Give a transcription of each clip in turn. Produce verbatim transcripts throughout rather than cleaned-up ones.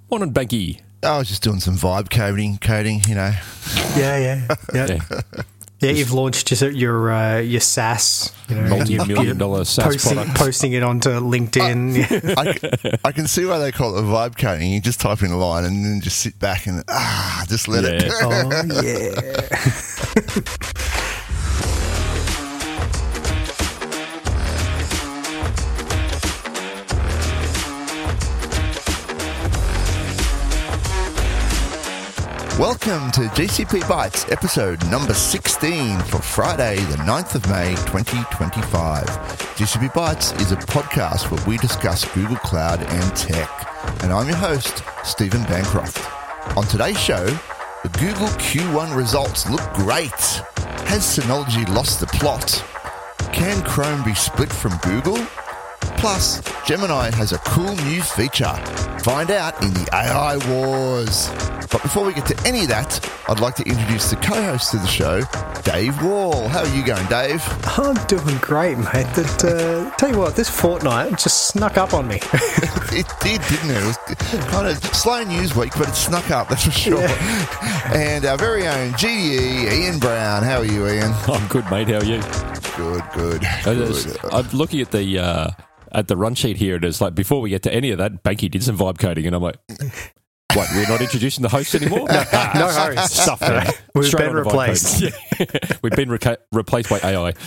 Morning, Banky. I was just doing some vibe coding, coding, you know. Yeah, yeah, yeah. yeah. Yeah, you've launched your your, uh, your SaaS, you know, multi-million dollar SaaS posting, product, posting it onto LinkedIn. I, I, I can see why they call it vibe coding. You just type in a line and then just sit back and ah, just let yeah. it. Oh yeah. Welcome to G C P Bytes, episode number sixteen for Friday, the ninth of May, twenty twenty-five. G C P Bytes is a podcast where we discuss Google Cloud and tech. And I'm your host, Stephen Bancroft. On today's show, the Google Q one results look great. Has Synology lost the plot? Can Chrome be split from Google? Plus, Gemini has a cool new feature. Find out in the A I wars. But before we get to any of that, I'd like to introduce the co-host of the show, Dave Wall. How are you going, Dave? I'm doing great, mate. That, uh, tell you what, this fortnight just snuck up on me. It did, didn't it? It was kind of slow news week, but it snuck up, that's for sure. Yeah. And our very own G D E, Ian Brown. How are you, Ian? I'm good, mate. How are you? Good, good. good. I'm looking at the uh, at the run sheet here, and it's like, before we get to any of that, Banky did some vibe coding, and I'm like... What, we're not introducing the host anymore? No, no hurries. Stuff there. We've Straight been replaced. Yeah. We've been reca- replaced by A I.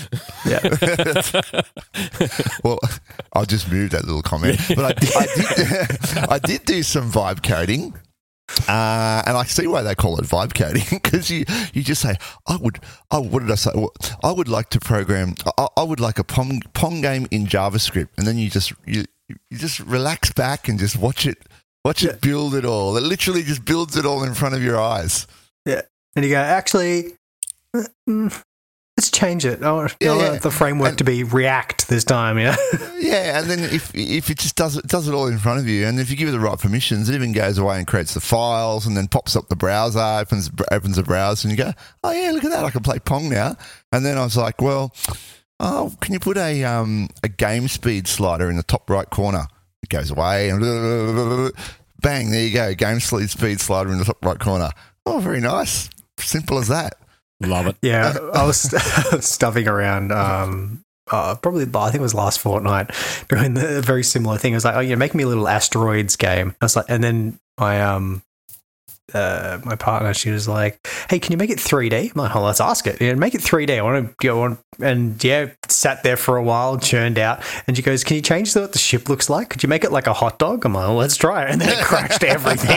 Yeah. Well, I'll just move that little comment. But I did, I did, I did do some vibe coding. Uh, and I see why they call it vibe coding, because you, you just say, I would, oh, what did I say? Well, I would like to program, I, I would like a Pong, Pong game in JavaScript. And then you just, you, you just relax back and just watch it. Watch it build it all. It literally just builds it all in front of your eyes. Yeah. And you go, actually, mm, let's change it. I want, yeah, I want yeah. the framework and, to be React this time, yeah? Yeah, and then if if it just does it, does it all in front of you, and if you give it the right permissions, it even goes away and creates the files and then pops up the browser, opens, opens the browser, and you go, oh, yeah, look at that. I can play Pong now. And then I was like, well, oh, can you put a um a game speed slider in the top right corner? It goes away and blah, blah, blah, blah, blah. Bang, there you go. Game speed speed slider in the top right corner. Oh, very nice. Simple as that. Love it. Yeah, I was stuffing around um, uh, probably, I think it was last fortnight, doing the very similar thing. I was like, oh, yeah, make me a little asteroids game. I was like, and then my um, uh, my partner, she was like, hey, can you make it three D? I'm like, oh, let's ask it. Yeah, make it three D. I want to go on. And yeah, sat there for a while, churned out. And she goes, can you change the, what the ship looks like? Could you make it like a hot dog? I'm like, well, let's try it. And then it crashed everything.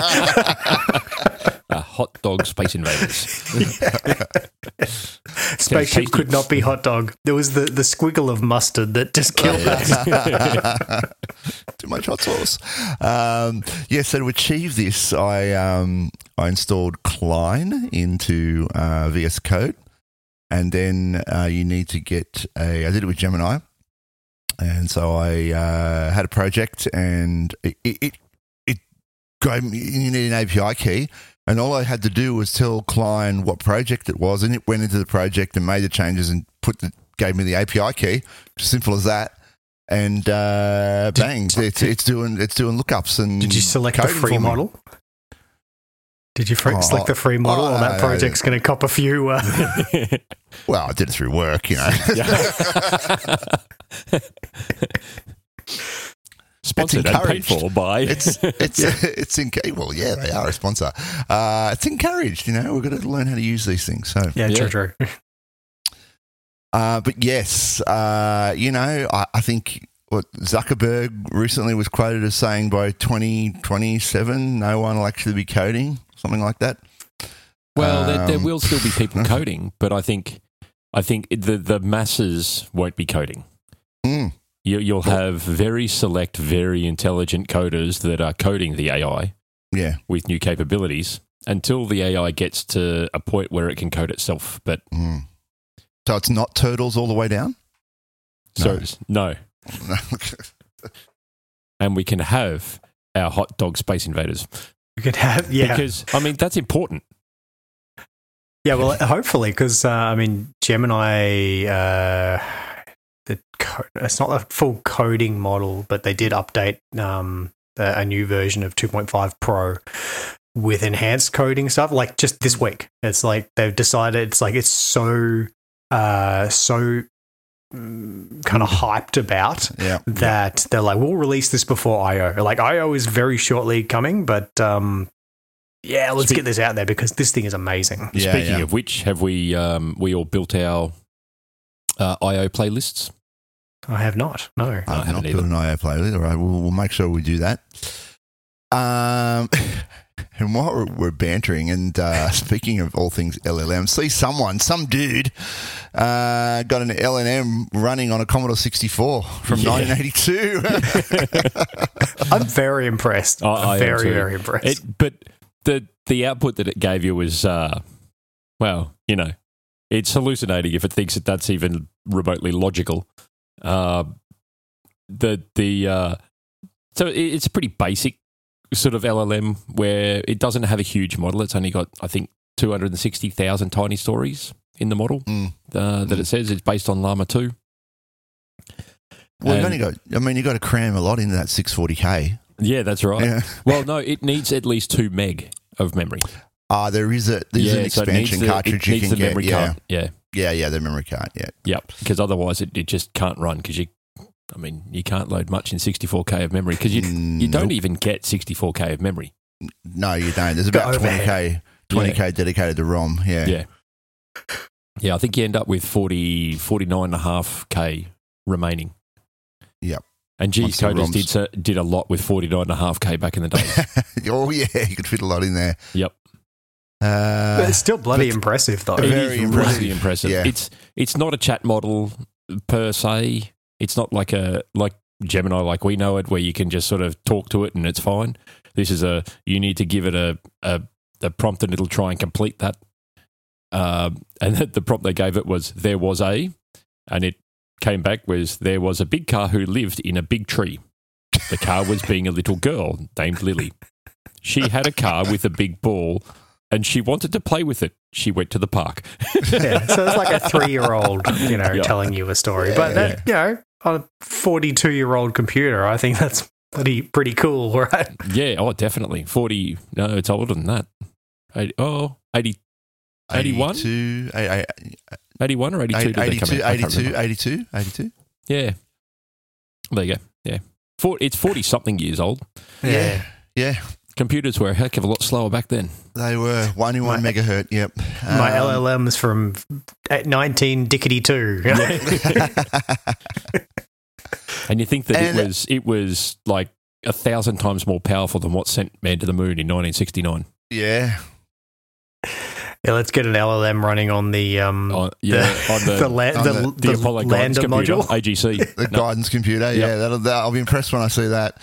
uh, hot dog Space Invaders. Spaceship could not be hot dog. There was the, the squiggle of mustard that just killed us. Too much hot sauce. Um, yeah, so to achieve this, I um, I installed Klein into uh, V S Code, and then uh, you need to get a. I did it with Gemini, and so I uh, had a project, and it it it, it gave me, you need an A P I key. And all I had to do was tell Klein what project it was, and it went into the project and made the changes and put the, gave me the A P I key. Simple as that. And uh, did, bang, it's, did, it's doing it's doing lookups and. Did you select the free model? Did you free, oh, select the free model, oh, or that project's going to cop a few? Uh... Well, I did it through work, you know. Sponsored and paid for by. It's it's yeah. it's in well, yeah, they are a sponsor. Uh, it's encouraged, you know. We've got to learn how to use these things. So yeah, yeah. true, true. Uh, but yes, uh, you know, I, I think what Zuckerberg recently was quoted as saying by twenty twenty-seven, no one will actually be coding, something like that. Well, um, there, there will still be people coding, but I think I think the the masses won't be coding. Mm. You, you'll have very select, very intelligent coders that are coding the A I yeah. with new capabilities until the A I gets to a point where it can code itself. But mm. So it's not turtles all the way down? So no. no. And we can have our hot dog Space Invaders. You could have, yeah. Because, I mean, that's important. Yeah, well, hopefully, because, uh, I mean, Gemini... Uh, the co- it's not a full coding model, but they did update um, a, a new version of two point five Pro with enhanced coding stuff. Like just this week, it's like they've decided it's like it's so uh, so mm, kind of hyped about Yeah. that they're like, we'll release this before I O. Like I O is very shortly coming, but um, yeah, let's Spe- get this out there because this thing is amazing. Yeah, Speaking yeah. of which, have we um, we all built our uh, I O playlists? I have not. No. I've I not haven't built either. an I O playlist. All right, we'll, we'll make sure we do that. Um, and while we're, we're bantering, and uh, speaking of all things L L M, see someone, some dude, uh, got an L L M running on a Commodore sixty-four from Yeah. nineteen eighty-two. I'm very impressed. I- I am very, too. very impressed. It, but the the output that it gave you was, uh, well, you know, it's hallucinating if it thinks that that's even remotely logical. Uh, the the uh, so it, it's a pretty basic sort of L L M where it doesn't have a huge model. It's only got, I think, two hundred sixty thousand tiny stories in the model Mm. uh, that it says. It's based on Llama two. Well, you've And- only got, I mean, you've got to cram a lot into that six forty K. Yeah, that's right. Yeah. Well, no, it needs at least two meg of memory. Ah, there is a there's yeah, an so it needs expansion the- cartridge it you needs can the get. memory Yeah. card. Yeah, yeah, yeah, the memory card. Yeah, yep. Because otherwise, it, it just can't run. Because you, I mean, you can't load much in sixty-four K of memory because you you don't Nope. even get sixty-four K of memory. No, you don't. There's The about twenty K, overhead. twenty K dedicated to ROM. Yeah, Yeah, yeah. I think you end up with forty, forty-nine and a half K remaining. Yep. And Once G's the Coders ROMs- did so- did a lot with forty-nine and a half K back in the day. oh yeah, you could fit a lot in there. Yep. Uh, but it's still bloody but- impressive, though. It is Very really impressive. impressive. Yeah. It's it's not a chat model per se. It's not like a like Gemini like we know it, where you can just sort of talk to it and it's fine. This is a you need to give it a a, a prompt and it'll try and complete that. Um, and the, the prompt they gave it was there was a, and it came back was there was a big car who lived in a big tree. The car was being a little girl named Lily. She had a car with a big ball. And she wanted to play with it. She went to the park. Yeah, so it's like a three-year-old, you know, Yeah. telling you a story. But that, you know, on a forty-two-year-old computer, I think that's pretty pretty cool, right? Yeah, oh, definitely. forty, no, it's older than that. eighty, oh, eighty, eighty-one? eighty-two, eight- eighty-one or eighty-two eight- did they come eighty-two, out? I can't eighty-two, remember. eighty-two, eighty-two. Yeah. There you go. Yeah. For, it's forty-something years old. Yeah, yeah, Computers were a heck of a lot slower back then. they were one in one My- megahertz. Yep. My Um, L L M's from nineteen dickety two. And you think that And- it was it was like a thousand times more powerful than what sent man to the moon in nineteen sixty-nine. yeah, Yeah, let's get an L L M running on the um On, yeah, the, on the, the, la- on the, the- the the Apollo guidance lander computer, module. A G C. the No, guidance computer. Yeah, that'll, that, I'll be impressed when I see that.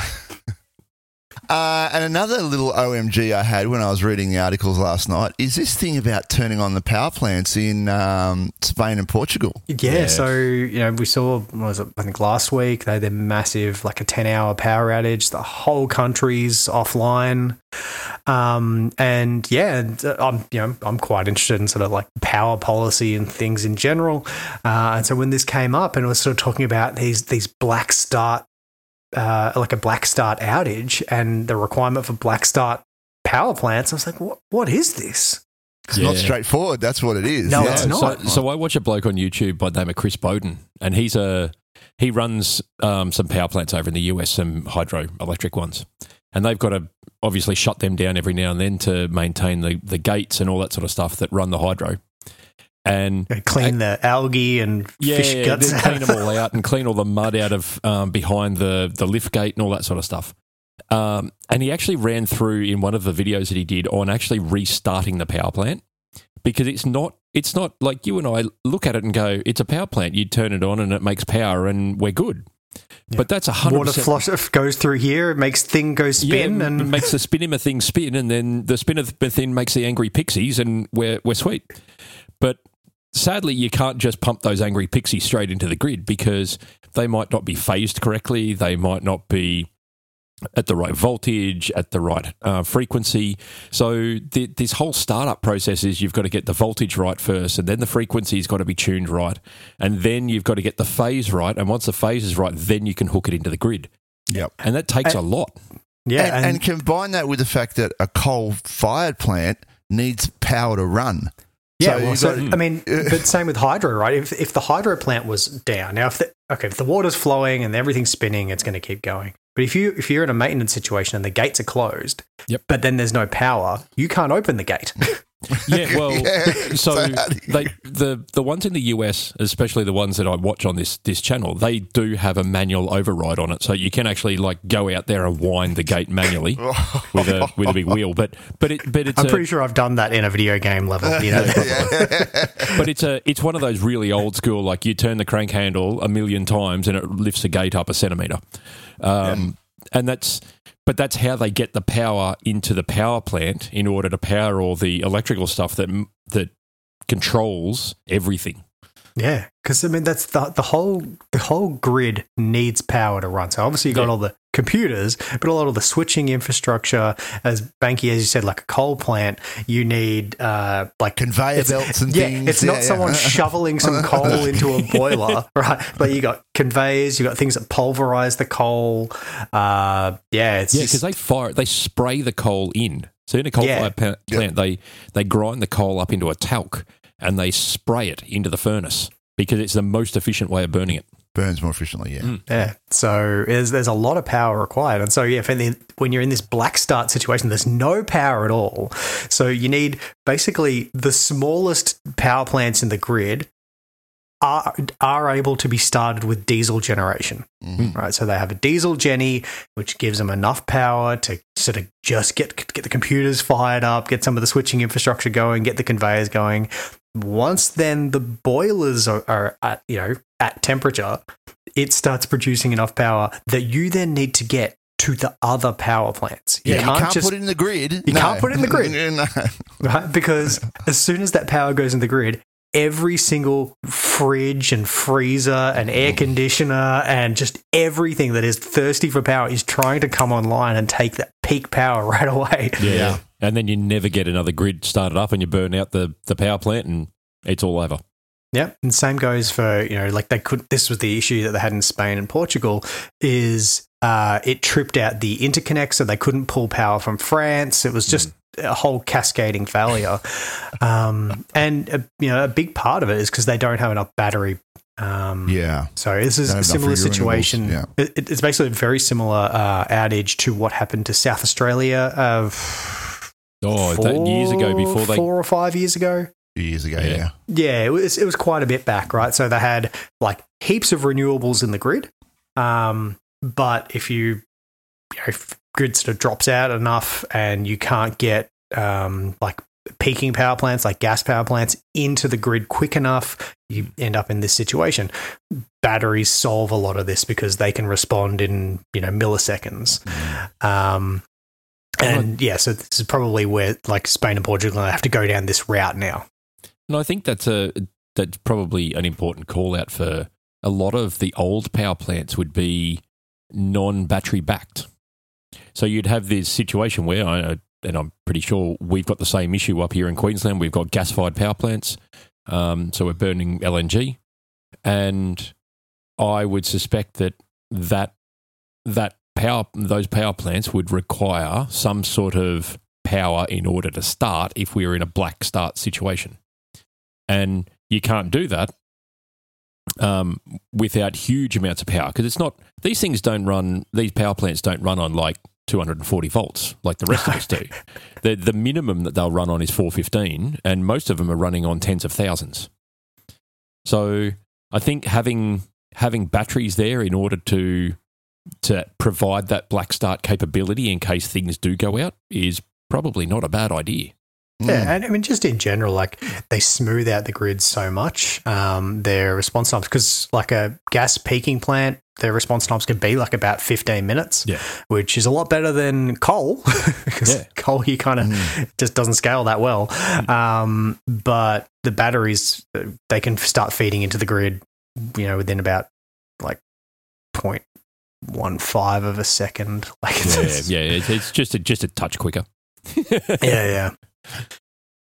Uh, and another little O M G I had when I was reading the articles last night is this thing about turning on the power plants in um, Spain and Portugal. Yeah, Yeah. so you know we saw what was it I think last week they had their massive like a ten hour power outage. The whole country's offline, um, and yeah, and, uh, I'm you know I'm quite interested in sort of like power policy and things in general. Uh, and so when this came up and it was sort of talking about these these black start. Uh, like a black start outage and the requirement for black start power plants. I was like, what? What is this? It's not Yeah. straightforward. That's what it is. No, yeah. it's not. So, so I watch a bloke on YouTube by the name of Chris Bowden, and he's a he runs um, some power plants over in the U S, some hydroelectric ones, and they've got to obviously shut them down every now and then to maintain the the gates and all that sort of stuff that run the hydro. And They clean the algae and yeah, fish guts. then clean them all out and clean all the mud out of um, behind the the lift gate and all that sort of stuff. Um, and he actually ran through in one of the videos that he did on actually restarting the power plant, because it's not it's not like you and I look at it and go, it's a power plant. You turn it on and it makes power and we're good. Yeah. But that's a hundred Water percent. flush goes through here, it makes thing go spin, yeah, and it makes the spinnimer thing spin, and then the spinnimer thing makes the angry pixies, and we're we're sweet. But sadly, you can't just pump those angry pixies straight into the grid because they might not be phased correctly. They might not be at the right voltage, at the right uh, frequency. So the, this whole startup process is you've got to get the voltage right first, and then the frequency's got to be tuned right, and then you've got to get the phase right. And once the phase is right, then you can hook it into the grid. Yep. And that takes And- a lot. Yeah, and, and combine that with the fact that a coal-fired plant needs power to run. Yeah, So well, you've so, got- I mean, but same with hydro, right? If if the hydro plant was down, now if the, okay, if the water's flowing and everything's spinning, it's going to keep going. But if you if you're in a maintenance situation and the gates are closed, Yep. but then there's no power, you can't open the gate. Yeah, well, Yeah, so so how do you- they the the ones in the U S, especially the ones that I watch on this this channel, they do have a manual override on it, so you can actually like go out there and wind the gate manually with a with a big wheel. But but it but it's I'm a, pretty sure I've done that in a video game level. You know, but it's a it's one of those really old school, like you turn the crank handle a million times and it lifts the gate up a centimeter, um, and that's. But that's how they get the power into the power plant in order to power all the electrical stuff that that controls everything. yeah, because I mean that's the the whole the whole grid needs power to run. So obviously you got Yeah. all the computers, but a lot of the switching infrastructure, as Banky, as you said, like a coal plant, you need uh, like Conveyor it's- belts and yeah, things. it's not Yeah, yeah. someone shoveling some coal into a boiler, right? But you got conveyors, you got things that pulverize the coal. Uh, yeah, it's Yeah, just- because they fire, they spray the coal in. So in a coal Yeah. fired pa- plant, they they grind the coal up into a talc and they spray it into the furnace because it's the most efficient way of burning it. Burns more efficiently, yeah. Mm. Yeah, so there's, there's a lot of power required. And so, yeah, if any, when you're in this black start situation, there's no power at all. So you need basically the smallest power plants in the grid are, are able to be started with diesel generation, Mhm. right? So they have a diesel genny, which gives them enough power to sort of just get, get the computers fired up, get some of the switching infrastructure going, get the conveyors going. Once then the boilers are, are at, you know, at temperature, it starts producing enough power that you then need to get to the other power plants. Yeah, you can't, just, put it in the grid. You can't put it in the grid. No. right? Because as soon as that power goes in the grid, every single fridge and freezer and air conditioner and just everything that is thirsty for power is trying to come online and take that peak power right away. Yeah. And then you never get another grid started up and you burn out the, the power plant and it's all over. Yeah, and same goes for, you know, like they could. This was the issue that they had in Spain and Portugal. Is uh, it tripped out the interconnect, so they couldn't pull power from France. It was just a whole cascading failure, um, and uh, you know, a big part of it is because they don't have enough battery. Um, Yeah. So this is Don't a have enough similar renewables, situation. yeah. It, it's basically a very similar uh, outage to what happened to South Australia of Oh, that years ago before they. four or five years ago. Years ago, Yeah. yeah. Yeah, it was it was quite a bit back, right? So they had like heaps of renewables in the grid, um, but if you, you know, if grid sort of drops out enough and you can't get um, like peaking power plants, like gas power plants, into the grid quick enough, you end up in this situation. Batteries solve a lot of this because they can respond in, you know, milliseconds. Um, and yeah, so this is probably where like Spain and Portugal have to go down this route now. And I think that's a that's probably an important call out for a lot of the old power plants would be non-battery backed. So you'd have this situation where, I, and I'm pretty sure we've got the same issue up here in Queensland. We've got gas-fired power plants, um, so we're burning L N G, and I would suspect that that that power those power plants would require some sort of power in order to start if we were in a black start situation. And you can't do that um, without huge amounts of power because it's not, these things don't run, these power plants don't run on like two hundred forty volts like the rest of us do. The, the minimum that they'll run on is four fifteen and most of them are running on tens of thousands. So I think having having batteries there in order to to provide that black start capability in case things do go out is probably not a bad idea. Yeah, and I mean, just in general, like they smooth out the grid so much. Um, their response times, because like a gas peaking plant, their response times can be like about fifteen minutes, Yeah. which is a lot better than coal because Yeah. coal you kind of just doesn't scale that well. Um, but the batteries, uh, they can start feeding into the grid, you know, within about like point one five of a second. Like it's, Yeah, it's- yeah, it's, it's just a, just a touch quicker. yeah, yeah.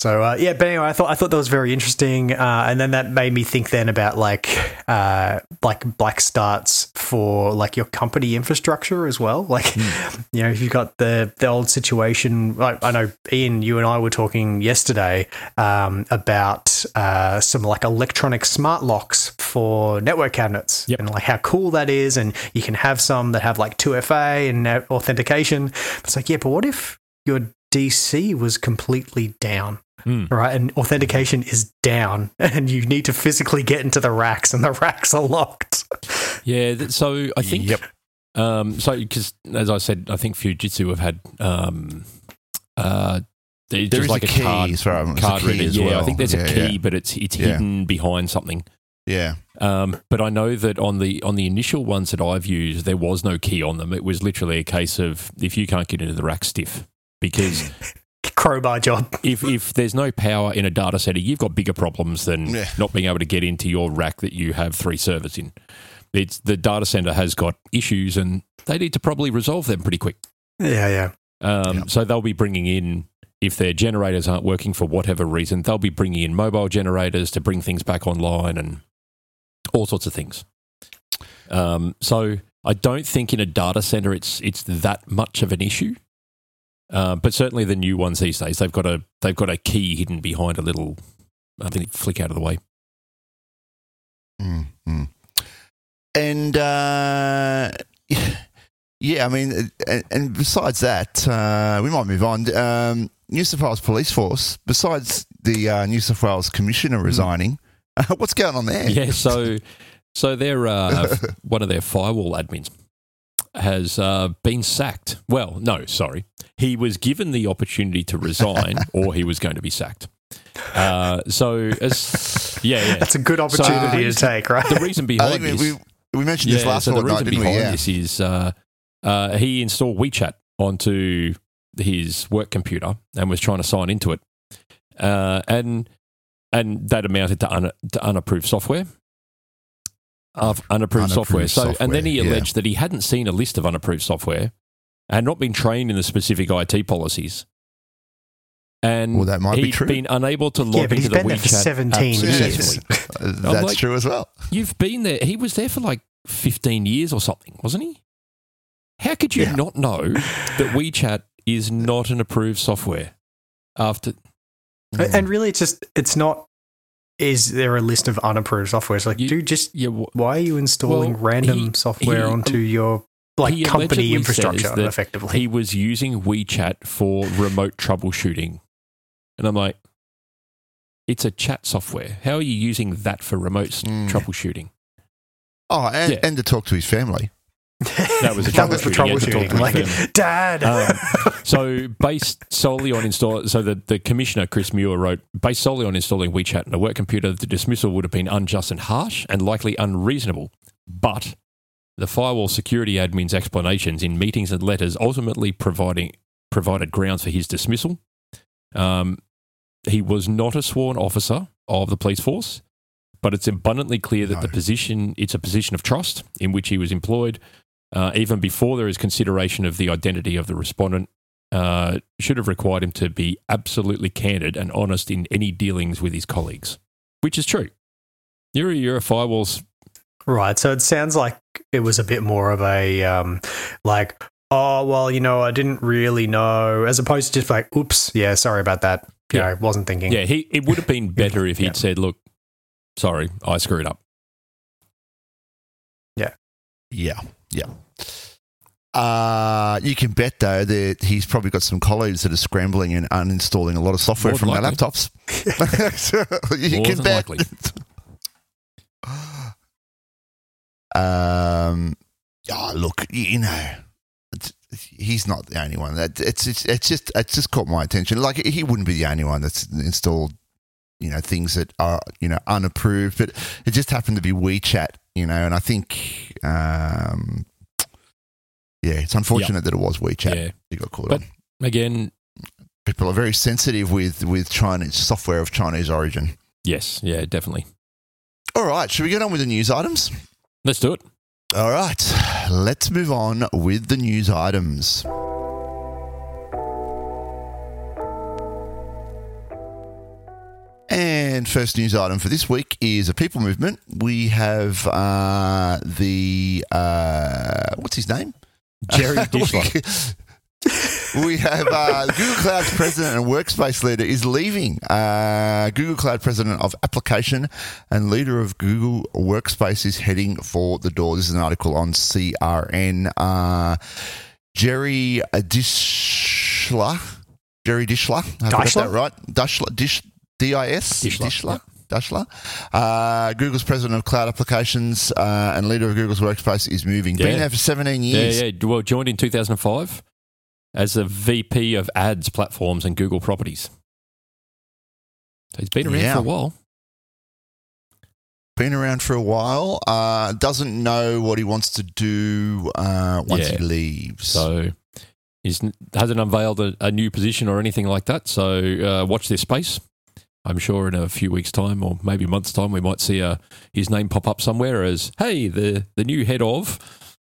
So uh, yeah, but anyway, I thought I thought that was very interesting, uh, and then that made me think then about like uh, like black starts for like your company infrastructure as well. Like mm. you know, if you've got the the old situation, like I know Ian, you and I were talking yesterday um, about uh, some like electronic smart locks for network cabinets, yep. and like how cool that is, and you can have some that have like two F A and authentication. It's like, yeah, but what if your D C was completely down? Mm. Right, and authentication is down, and you need to physically get into the racks, and the racks are locked. Yeah, so I think, yep. um, so because as I said, I think Fujitsu have had um, uh, there just is like a, a key, card, sorry, card a key reader. as Yeah, well. I think there's yeah, a key, yeah. but it's it's yeah. hidden behind something. Yeah. Um, but I know that on the on the initial ones that I've used, there was no key on them. It was literally a case of if you can't get into the rack, stiff, because. Crowbar job. If if there's no power in a data center, you've got bigger problems than yeah. not being able to get into your rack that you have three servers in. It's the data center has got issues, and they need to probably resolve them pretty quick. Yeah, yeah. Um, yep. So they'll be bringing in, if their generators aren't working for whatever reason, they'll be bringing in mobile generators to bring things back online and all sorts of things. Um, so I don't think in a data center it's it's that much of an issue. Uh, but certainly the new ones these days, they've got a they've got a key hidden behind a little, I think, flick out of the way. Mm-hmm. And uh, yeah, I mean, and, and besides that, uh, we might move on. Um, New South Wales Police Force, besides the uh, New South Wales Commissioner resigning, mm. uh, what's going on there? Yeah, so so their uh, one of their firewall admins has uh, been sacked. Well, no, sorry. He was given the opportunity to resign or he was going to be sacked. Uh, so, as, yeah, yeah. That's a good opportunity so, to take, right? The reason behind I think this... We, we mentioned yeah, this last so the fortnight, reason didn't behind we? Yeah. this is uh, uh, he installed WeChat onto his work computer and was trying to sign into it. Uh, and and that amounted to, un, to unapproved software. Of unapproved, unapproved software. So, software. And then he alleged yeah. that he hadn't seen a list of unapproved software and not been trained in the specific I T policies. And well, that might he'd be true. been unable to log yeah, but into he's the been there WeChat for seventeen years. That's like, true as well. You've been there. He was there for like fifteen years or something, wasn't he? How could you yeah. not know that WeChat is not an approved software? After, and really, it's just it's not. Is there a list of unapproved software? It's like, you, dude, just yeah, wh- why are you installing well, random he, software he, onto your like company infrastructure? Effectively, he was using WeChat for remote troubleshooting, and I'm like, it's a chat software. How are you using that for remote mm. troubleshooting? Oh, and, yeah. and to talk to his family. That was, that was the troubleshooting. Like, Dad. Um, so, based solely on install, so the, the commissioner Chris Muir wrote, based solely on installing WeChat on a work computer, the dismissal would have been unjust and harsh, and likely unreasonable. But the firewall security admin's explanations in meetings and letters ultimately providing provided grounds for his dismissal. Um, he was not a sworn officer of the police force, but it's abundantly clear that no. the position it's a position of trust in which he was employed. Uh, even before there is consideration of the identity of the respondent, uh, should have required him to be absolutely candid and honest in any dealings with his colleagues, which is true. You're, you're a firewalls. Right, so it sounds like it was a bit more of a, um, like, oh, well, you know, I didn't really know, as opposed to just like, oops, yeah, sorry about that. You yeah. know, wasn't thinking. Yeah, he, it would have been better if he'd yeah. said, look, sorry, I screwed up. Yeah. Yeah. Yeah. Uh, you can bet, though, that he's probably got some colleagues that are scrambling and uninstalling a lot of software More from their likely. laptops. you More can than bet. Likely. um, oh, look, you know, it's, he's not the only one. That it's, it's it's just it's just caught my attention. Like, he wouldn't be the only one that's installed, you know, things that are, you know, unapproved, but it just happened to be WeChat, you know, and I think, um, yeah, it's unfortunate yep. that it was WeChat. Yeah. You got caught but on. Again, people are very sensitive with, with Chinese software of Chinese origin. Yes, yeah, definitely. All right, should we get on with the news items? Let's do it. All right, let's move on with the news items. And first news item for this week is a people movement. We have uh, the, uh, what's his name? Jerry Dishler. We have uh, Google Cloud's president and workspace leader is leaving. Uh, Google Cloud president of application and leader of Google Workspace is heading for the door. This is an article on C R N. Uh, Jerry Dishler. Jerry Dishler. I got that right. Dishler. Dish, D I S? Dishler. Dishler. Dishler. Uh, Google's president of cloud applications uh, and leader of Google's Workspace is moving. Yeah. Been there for seventeen years. Yeah, yeah. Well, joined in two thousand five as a V P of ads, platforms, and Google properties. So he's been around Yeah. for a while. Been around for a while. Uh, doesn't know what he wants to do uh, once Yeah. he leaves. So he hasn't unveiled a, a new position or anything like that. So uh, watch this space. I'm sure in a few weeks' time or maybe a month's time, we might see uh, his name pop up somewhere as, hey, the, the new head of.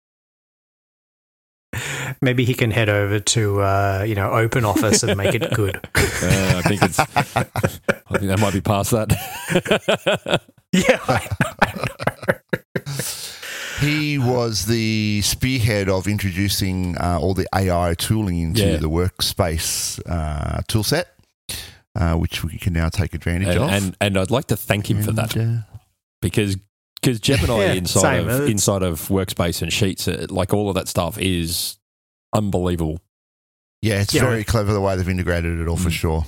Maybe he can head over to uh, you know Open Office and make it good. Uh, I think it's. I think that might be past that. Yeah, I know. He was the spearhead of introducing uh, all the A I tooling into Yeah. the workspace uh, tool set, uh, which we can now take advantage and, of. and and I'd like to thank him for that And, uh, because because Gemini Yeah, inside same. of It's- inside of Workspace and Sheets, uh, like all of that stuff, is unbelievable. yeah, it's Yeah. very clever the way they've integrated it all for Mm. sure.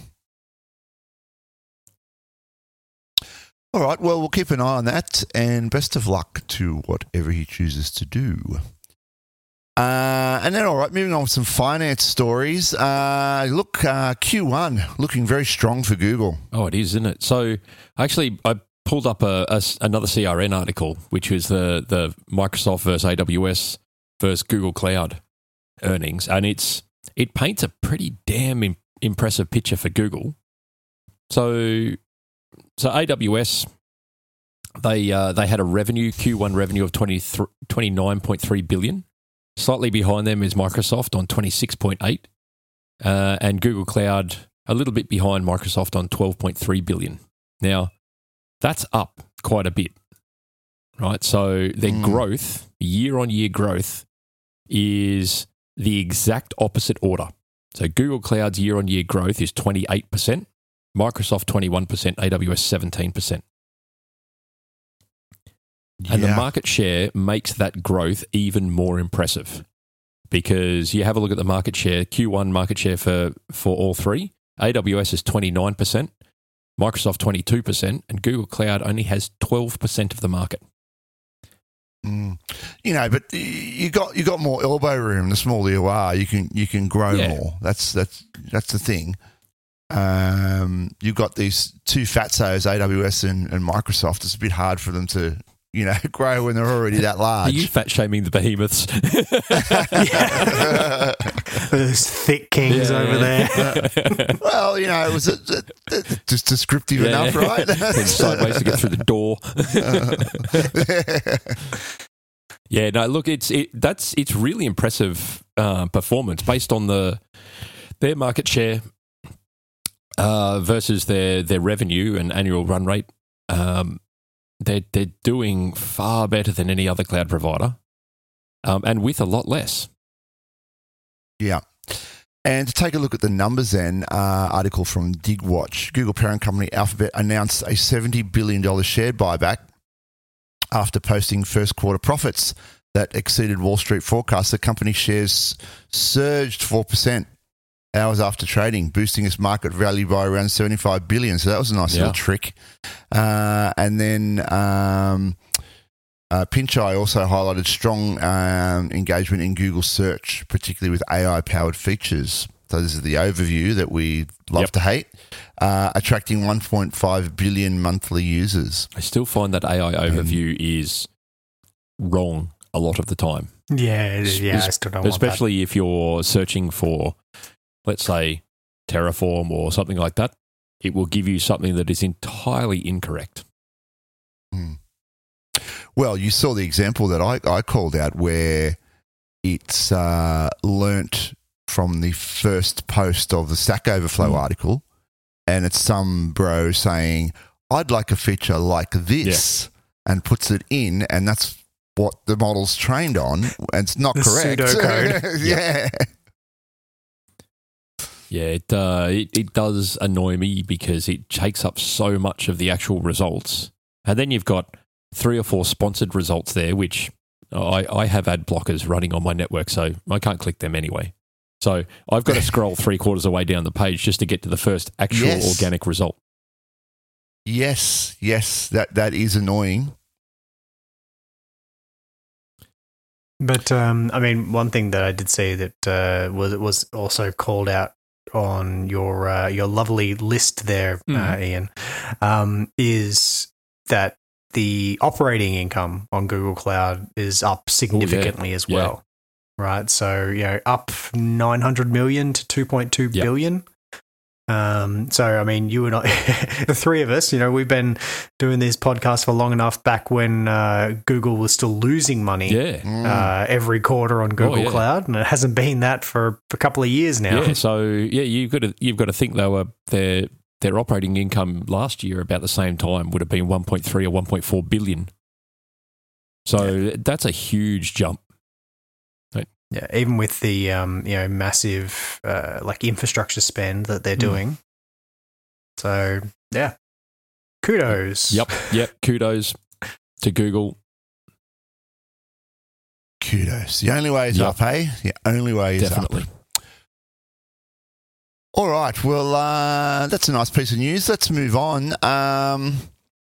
All right, well, we'll keep an eye on that, and best of luck to whatever he chooses to do. Uh, and then, all right, moving on with some finance stories. Uh, look, uh, Q one looking very strong for Google. Oh, it is, isn't it? So actually, I pulled up a, a s- another C R N article, which was the the Microsoft versus A W S versus Google Cloud earnings, and it's it paints a pretty damn im- impressive picture for Google. So, so A W S they uh, they had a revenue Q one revenue of twenty-nine point three billion. Slightly behind them is Microsoft on twenty-six point eight, uh, and Google Cloud a little bit behind Microsoft on twelve point three billion. Now, that's up quite a bit, right? So their Mm. growth, year-on-year growth, is the exact opposite order. So Google Cloud's year-on-year growth is twenty-eight percent, Microsoft twenty-one percent, A W S seventeen percent. And the Yeah. market share makes that growth even more impressive because you have a look at the market share, Q one market share for, for all three. A W S is twenty-nine percent, Microsoft twenty-two percent, and Google Cloud only has twelve percent of the market. Mm. You know, but you got you got more elbow room. The smaller you are, you can you can grow Yeah. more. That's that's that's the thing. Um, you've got these two fatsos, A W S and, and Microsoft. It's a bit hard for them to you know grow when they're already that Are large. you fat shaming the behemoths? Those thick kings Yeah, over yeah. there. Well, you know, it was a, a, a- just descriptive Yeah. enough, right? And sideways to get through the door. Yeah, no, look, it's it, that's it's really impressive uh, performance based on the their market share uh, versus their their revenue and annual run rate. Um, they're they're doing far better than any other cloud provider, um, and with a lot less. Yeah. And to take a look at the numbers then, uh, article from DigWatch, Google parent company Alphabet announced a seventy billion dollars share buyback after posting first quarter profits that exceeded Wall Street forecasts. The company shares surged four percent hours after trading, boosting its market value by around seventy-five billion dollars. So that was a nice Yeah. little trick. Uh, and then um, uh, Pinchai also highlighted strong um, engagement in Google search, particularly with A I-powered features. So this is the overview that we love Yep. to hate, uh, attracting one point five billion monthly users. I still find that A I overview is wrong a lot of the time. Yeah, it is. yeah. I Es- still don't want that. Especially if you're searching for, let's say, Terraform or something like that. It will give you something that is entirely incorrect. Hmm. Well, you saw the example that I, I called out where it's uh, learnt from the first post of the Stack Overflow Mm. article, and it's some bro saying, I'd like a feature like this, yeah. and puts it in, and that's what the model's trained on, and it's not the correct. Pseudocode. yeah. Yeah, it, uh, it it does annoy me because it takes up so much of the actual results. And then you've got three or four sponsored results there, which I, I have ad blockers running on my network, so I can't click them anyway. So I've got to scroll three quarters of the way down the page just to get to the first actual yes. organic result. Yes, yes, that that is annoying. But um, I mean, one thing that I did see that uh, was was also called out on your uh, your lovely list there, mm. uh, Ian, um, is that the operating income on Google Cloud is up significantly Ooh, yeah. as well. Yeah. Right, so you know, up nine hundred million to two point two yep. billion. Um, so I mean, you and I, the three of us, you know, we've been doing these podcasts for long enough. Back when uh, Google was still losing money, yeah. uh, every quarter on Google oh, yeah. Cloud, and it hasn't been that for a couple of years now. Yeah, so yeah, you've got to you've got to think they were their their operating income last year about the same time would have been one point three or one point four billion. So yeah. that's a huge jump. Yeah, even with the um, you know massive uh, like infrastructure spend that they're doing. Mm. So yeah, kudos. Yep, yep. Kudos to Google. Kudos. The only way is yep. up, hey? The only way is Definitely. up. All right. Well, uh, that's a nice piece of news. Let's move on. Um,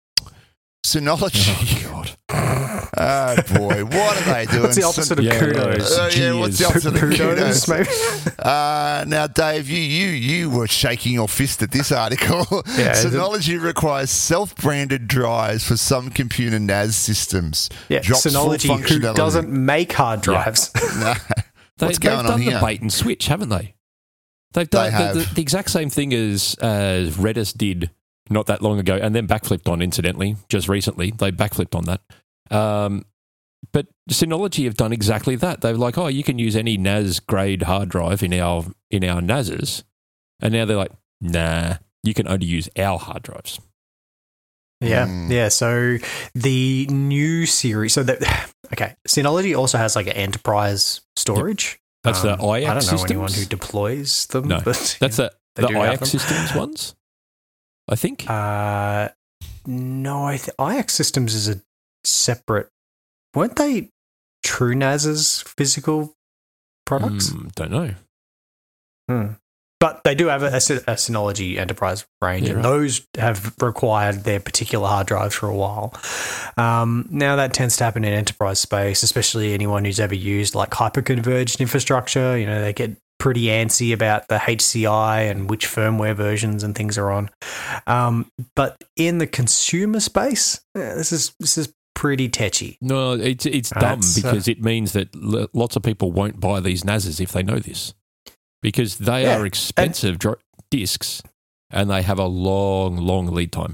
Synology. Oh, God. Oh, boy. What are they doing? What's the opposite of yeah, kudos? Uh, yeah, what's the opposite of kudos? Maybe? Uh, now, Dave, you, you you were shaking your fist at this article. Yeah, Synology requires self-branded drives for some computer N A S systems. Yeah, Drops Synology, who doesn't make hard drives. Yeah. No. They, What's going on on here? They've here? done the bait and switch, haven't they? They've done they the, the, the exact same thing as uh, Redis did not that long ago, and then backflipped on, incidentally, just recently. They backflipped on that. Um, but Synology have done exactly that. They're like, oh, you can use any N A S grade hard drive in our in our N A Ses. And now they're like, nah, you can only use our hard drives. Yeah, mm. yeah. So the new series, so that, okay, Synology also has like an enterprise storage. Yep. That's um, the I X I don't know systems? anyone who deploys them. No, but, that's know, the, the I X systems ones, I think. Uh, no, I th- I X systems is a separate. Weren't they True NAS's physical products? Mm, don't know. Hmm. But they do have a, a, a Synology enterprise range, yeah, and right. those have required their particular hard drives for a while. Um, now that tends to happen in enterprise space, especially anyone who's ever used like hyperconverged infrastructure. You know, they get pretty antsy about the H C I and which firmware versions and things are on. Um, but in the consumer space, yeah, this is this is pretty tetchy. No, it's it's dumb uh, because it means that l- lots of people won't buy these N A Ses if they know this. Because they yeah. are expensive and, dr- discs and they have a long, long lead time.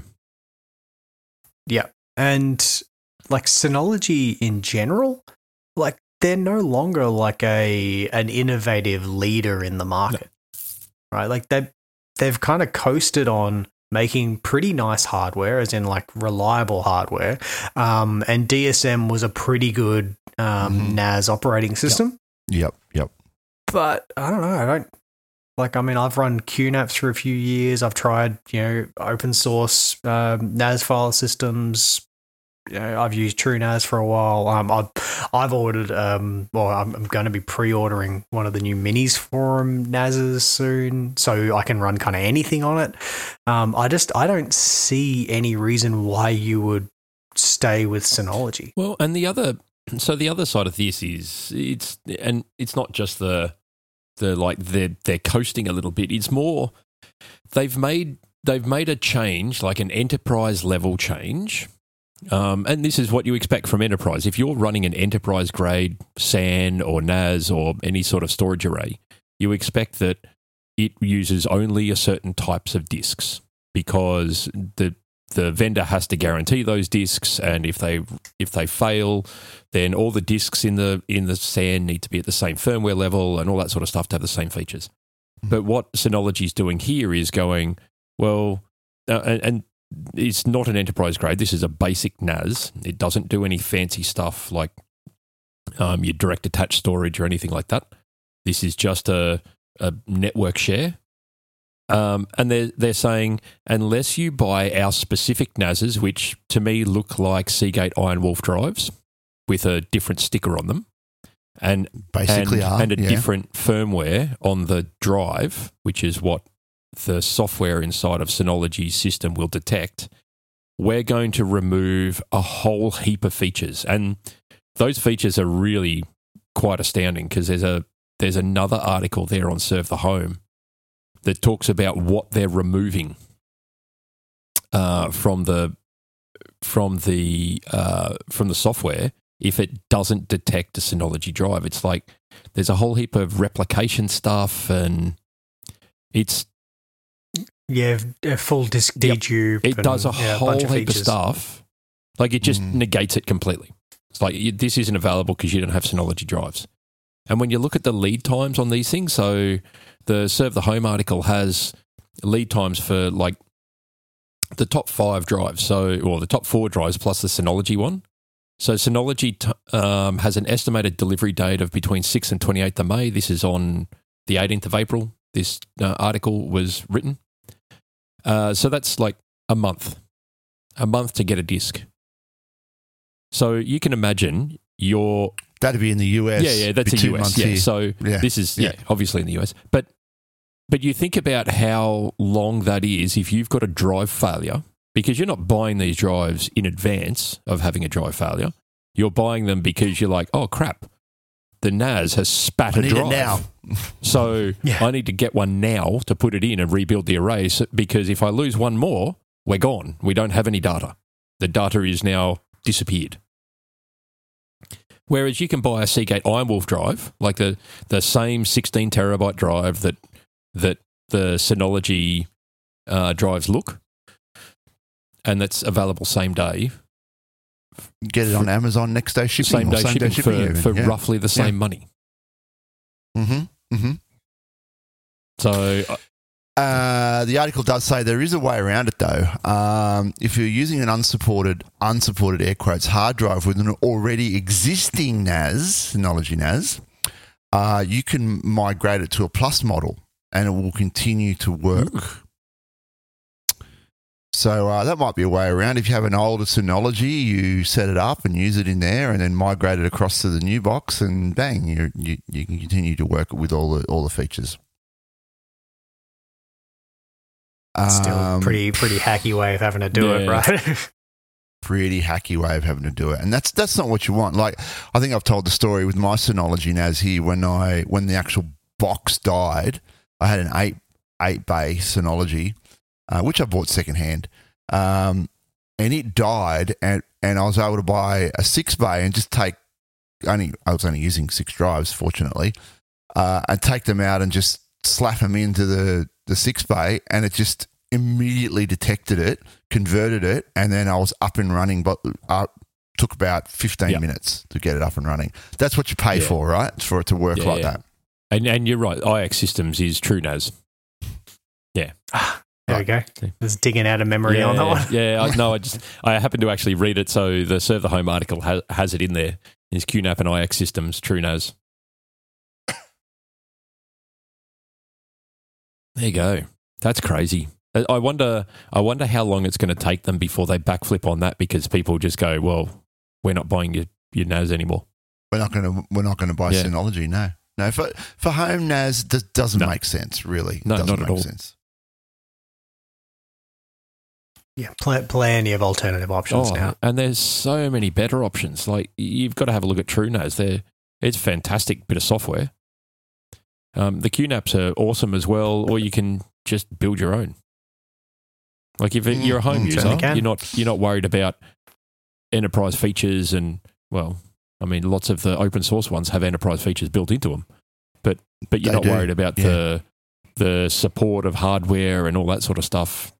Yeah. And like Synology in general, like they're no longer like a an innovative leader in the market. No. Right? Like they they've kind of coasted on making pretty nice hardware, as in like reliable hardware. Um, and D S M was a pretty good um, mm-hmm. N A S operating system. Yep, yep. But I don't know. I don't like. I mean, I've run Q NAPs for a few years. I've tried, you know, open source um, N A S file systems. You know, I've used True N A S for a while. Um, I've I've ordered. Um, well, I'm, I'm going to be pre-ordering one of the new minis from N A Ses soon, so I can run kind of anything on it. Um, I just I don't see any reason why you would stay with Synology. Well, and the other. So the other side of this is it's and it's not just the the like they're they're coasting a little bit. It's more they've made they've made a change, like an enterprise level change. Um, and this is what you expect from enterprise. If you're running an enterprise grade S A N or N A S or any sort of storage array, you expect that it uses only a certain types of disks because the the vendor has to guarantee those disks, and if they if they fail, then all the disks in the in the S A N need to be at the same firmware level and all that sort of stuff to have the same features. Mm-hmm. But what Synology is doing here is going, well, uh, and, and it's not an enterprise grade. This is a basic N A S. It doesn't do any fancy stuff like um, your direct attached storage or anything like that. This is just a, a network share. Um, and they're, they're saying, unless you buy our specific N A Ss, which to me look like Seagate Iron Wolf drives with a different sticker on them, and Basically and, are, and a yeah. different firmware on the drive, which is what the software inside of Synology's system will detect, we're going to remove a whole heap of features. And those features are really quite astounding because there's a there's another article there on Serve the Home that talks about what they're removing uh, from the from the uh, from the software if it doesn't detect a Synology drive. It's like there's a whole heap of replication stuff, and it's Yeah, a full disk dedupe. it does a and, yeah, whole bunch of heap of features. stuff. Like it just Mm. negates it completely. It's like you, this isn't available because you don't have Synology drives. And when you look at the lead times on these things, so the Serve the Home article has lead times for like the top five drives, so or the top four drives plus the Synology one. So Synology t- um, has an estimated delivery date of between sixth and twenty-eighth of May. This is on the eighteenth of April. This uh, article was written. Uh, so that's like a month, a month to get a disc. So you can imagine your That'd be in the U S. yeah, yeah, that's Be a two U S. months Yeah, here. so Yeah. this is yeah, Yeah. obviously in the U S. But but you think about how long that is if you've got a drive failure, because you're not buying these drives in advance of having a drive failure. You're buying them because you're like, oh crap, the N A S has spat I a need drive it now. So Yeah. I need to get one now to put it in and rebuild the array so, because if I lose one more, we're gone. We don't have any data. The data is now disappeared. Whereas you can buy a Seagate Iron Wolf drive, like the, the same sixteen terabyte drive that that the Synology uh, drives look, and that's available same day. Get it on Amazon next day shipping. Same or day shipping, for, even, for yeah. roughly the same money. Mm-hmm. Mm-hmm. So uh, Uh, the article does say there is a way around it, though. Um, if you're using an unsupported, unsupported air quotes hard drive with an already existing N A S, Synology N A S, uh, you can migrate it to a Plus model, and it will continue to work. Ooh. So uh, that might be a way around. If you have an older Synology, you set it up and use it in there, and then migrate it across to the new box, and bang, you you you can continue to work with all the all the features. Still Um, pretty pretty hacky way of having to do it, Yeah. right? pretty hacky way of having to do it, and that's that's not what you want. Like I think I've told the story with my Synology N A S here. When I when the actual box died, I had an eight eight bay Synology, uh, which I bought secondhand, um, and it died, and and I was able to buy a six bay and just take only I was only using six drives, fortunately, uh, and take them out and just slap them into the the six bay, and it just immediately detected it, converted it, and then I was up and running. But uh, took about fifteen Yep. minutes to get it up and running. That's what you pay Yeah. for, right? It's for it to work Yeah, like yeah. that. and and you're right. I X Systems is true N A S. There we go. Just digging out of memory yeah, on that one. yeah, I, no, I just I happened to actually read it. So the Serve the Home article has, has it in there. Is Q NAP and I X Systems true N A S? There you go. That's crazy. I I wonder. I wonder how long it's going to take them before they backflip on that, because people just go, "Well, we're not buying your, your N A S anymore." We're not going to we're not going to buy Yeah. Synology. No, no. For for home N A S, that doesn't No. make sense. Really, No, doesn't not at make all. sense. Yeah, pl- plenty of alternative options Oh, now. and there's so many better options. Like you've got to have a look at TrueNAS. They're it's a fantastic bit of software. Um, the Q NAPs are awesome as well, or you can just build your own. Like if Mm, you're a home mm, user, certainly can. you're not you're not worried about enterprise features, and well, I mean, lots of the open source ones have enterprise features built into them, but but you're They not do, worried about yeah. the the support of hardware and all that sort of stuff.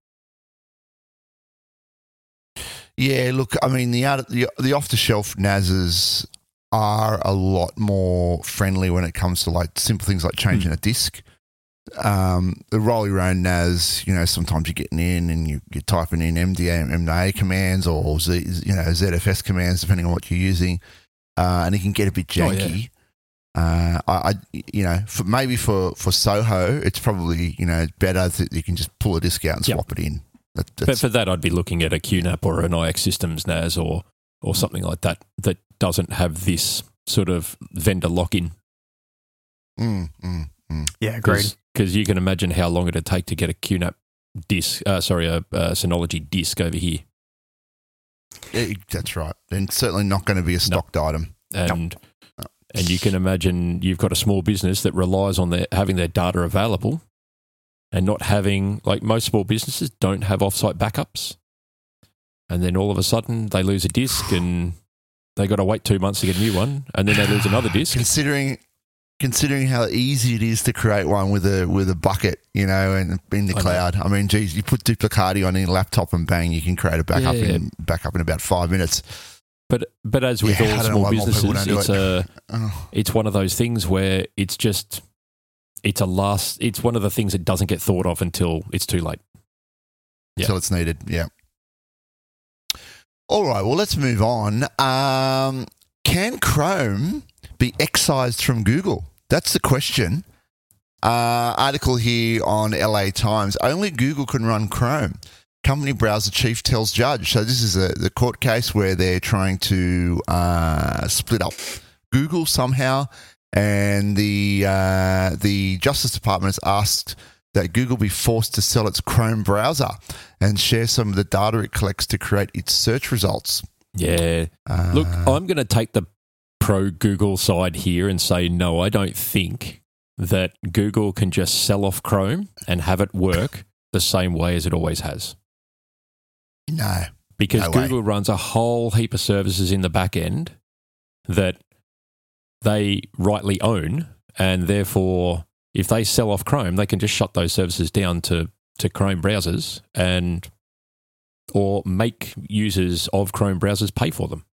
Yeah, look, I mean, the out, the, the off-the-shelf N A Ss are a lot more friendly when it comes to like simple things like changing a disk. um, the roll your own N A S, you know, sometimes you're getting in and you, you're typing in M D A, M D A commands or Z, you know, Z F S commands, depending on what you're using, uh, and it can get a bit janky. Oh, yeah. uh, I, I, you know, for, maybe for, for Soho, it's probably, you know, better that you can just pull a disk out and swap yep. it in. That, but for that, I'd be looking at a Q NAP or an I X Systems N A S or or something like that that doesn't have this sort of vendor lock-in. Mm, mm, mm. Yeah, great. Because you can imagine how long it'd take to get a Q NAP disk, uh, sorry, a, a Synology disk over here. Yeah, that's right. And certainly not going to be a stocked no. item. And no. and you can imagine you've got a small business that relies on their, having their data available and not having, like most small businesses don't have offsite backups. And then all of a sudden they lose a disk and they got to wait two months to get a new one, and then they lose another disk. Considering considering how easy it is to create one with a with a bucket, you know, and in the I cloud. Know. I mean, geez, you put Duplicati on your laptop and bang, you can create a backup yeah. in backup in about five minutes. But but as with yeah, all small businesses, it's it. a oh. it's one of those things where it's just it's a last. It's one of the things that doesn't get thought of until it's too late. Yeah. Until it's needed. Yeah. All right, well, let's move on. Um, can Chrome be excised from Google? That's the question. Uh, article here on L A Times. Only Google can run Chrome. Company browser chief tells judge. So this is a, the court case where they're trying to uh, split up Google somehow, and the uh, the Justice Department has asked that Google be forced to sell its Chrome browser and share some of the data it collects to create its search results. Yeah. Uh, Look, I'm going to take the pro-Google side here and say, no, I don't think that Google can just sell off Chrome and have it work the same way as it always has. No. Because no Google way. runs a whole heap of services in the back end that they rightly own, and therefore if they sell off Chrome, they can just shut those services down to, to Chrome browsers and or make users of Chrome browsers pay for them.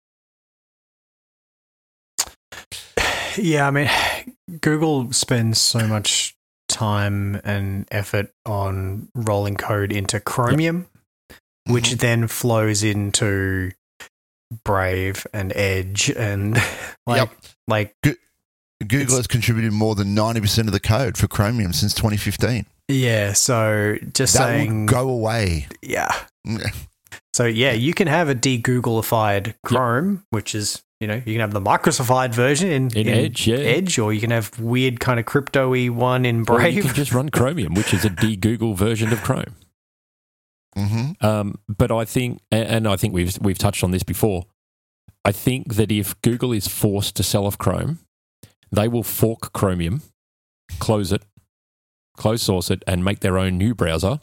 Yeah, I mean, Google spends so much time and effort on rolling code into Chromium, yep. which mm-hmm. then flows into Brave and Edge and like yep. like Go- Google has contributed more than ninety percent of the code for Chromium since twenty fifteen. Yeah, so just that saying would go away. Yeah. So yeah, you can have a de-Googlified Chrome, yep. which is, you know, you can have the Microsoftified version in, in, in Edge, yeah. Edge, or you can have weird kind of crypto-y one in Brave. Or you can just run Chromium, which is a de-Google version of Chrome. Mm-hmm. Um, but I think, and I think we've we've touched on this before, I think that if Google is forced to sell off Chrome, they will fork Chromium, close it, close source it, and make their own new browser,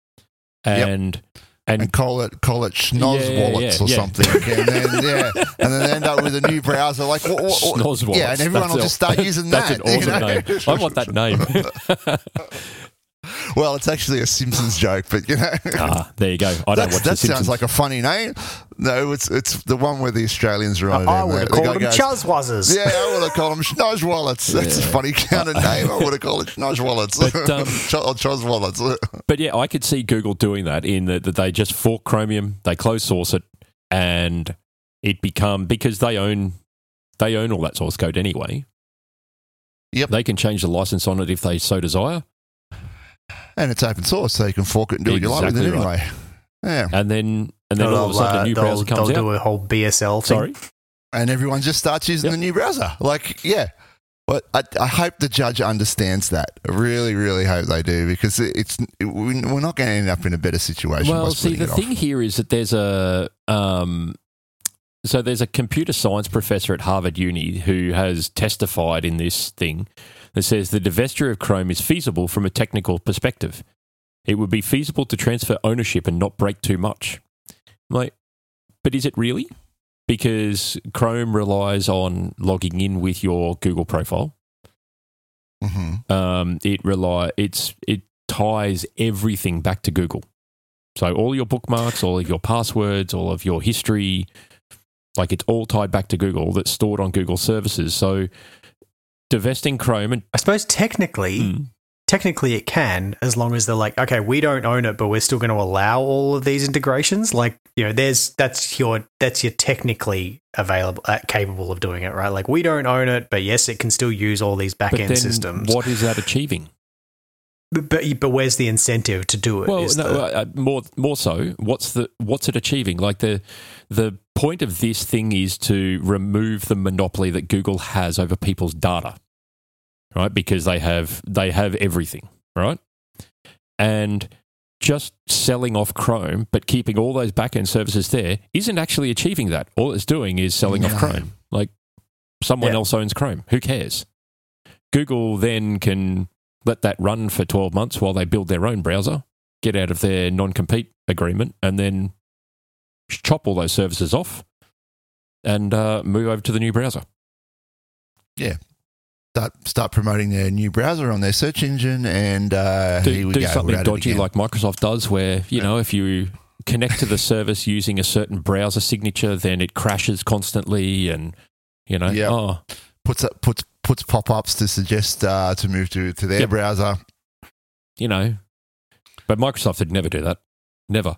and yep. and, and call it call it Schnoz yeah, Wallets yeah, or yeah. something, and then yeah, and then end up with a new browser like what, what, what? Schnoz Wallets. Yeah, and everyone that's will just start using that's that. That's an awesome you know? name. I want that name. Well, it's actually a Simpsons joke, but you know. Ah, there you go. I don't watch That the sounds Simpsons. like a funny name. No, it's it's the one where the Australians are on it. I would have called them Chuzwazzers. Yeah, I would have called them Schnoz Wallets. That's yeah. a funny kind of name. I would have called it Schnoz Wallets. But, um, or Chuz Wallets. But yeah, I could see Google doing that in that that they just fork Chromium, they close source it, and it become, because they own they own all that source code anyway. Yep. They can change the license on it if they so desire. And it's open source, so you can fork it and do exactly what you like with it right. anyway. Yeah. And then and then they'll, all of a sudden uh, a new they'll, browser comes they'll out. do a whole B S L thing. Sorry? And everyone just starts using yep. the new browser. Like, yeah. But I, I hope the judge understands that. I really, really hope they do, because it's it, we're not going to end up in a better situation. Well, by see, the it thing off. here is that there's a um, so there's a computer science professor at Harvard Uni who has testified in this thing that says the divestiture of Chrome is feasible from a technical perspective. It would be feasible to transfer ownership and not break too much. Like, but is it really? Because Chrome relies on logging in with your Google profile. Mm-hmm. Um, it rely it's it ties everything back to Google. So all your bookmarks, all of your passwords, all of your history, like it's all tied back to Google. That's stored on Google services. So divesting Chrome and I suppose technically. Mm. technically it can, as long as they're like, okay, we don't own it, but we're still going to allow all of these integrations. Like, you know, there's that's your that's your technically available, uh, capable of doing it, right? Like, we don't own it, but yes, it can still use all these back But end then systems. what is that achieving? But, but but where's the incentive to do it? Well, is no, the- uh, more more so. What's the what's it achieving? Like the the point of this thing is to remove the monopoly that Google has over people's data, right? Because they have they have everything, right? And just selling off Chrome, but keeping all those back end services there, isn't actually achieving that. All it's doing is selling No. off Chrome. Like someone Yeah. else owns Chrome. Who cares? Google then can let that run for twelve months while they build their own browser, get out of their non-compete agreement, and then chop all those services off and uh, move over to the new browser. Start, start promoting their new browser on their search engine, and uh, here Do, we do go. something We're at it dodgy again. like Microsoft does where, you know, if you connect to the service using a certain browser signature, then it crashes constantly and, you know, Yep. oh, puts up, puts puts pop ups to suggest uh, to move to, to their Yep. browser. you know. But Microsoft would never do that. Never.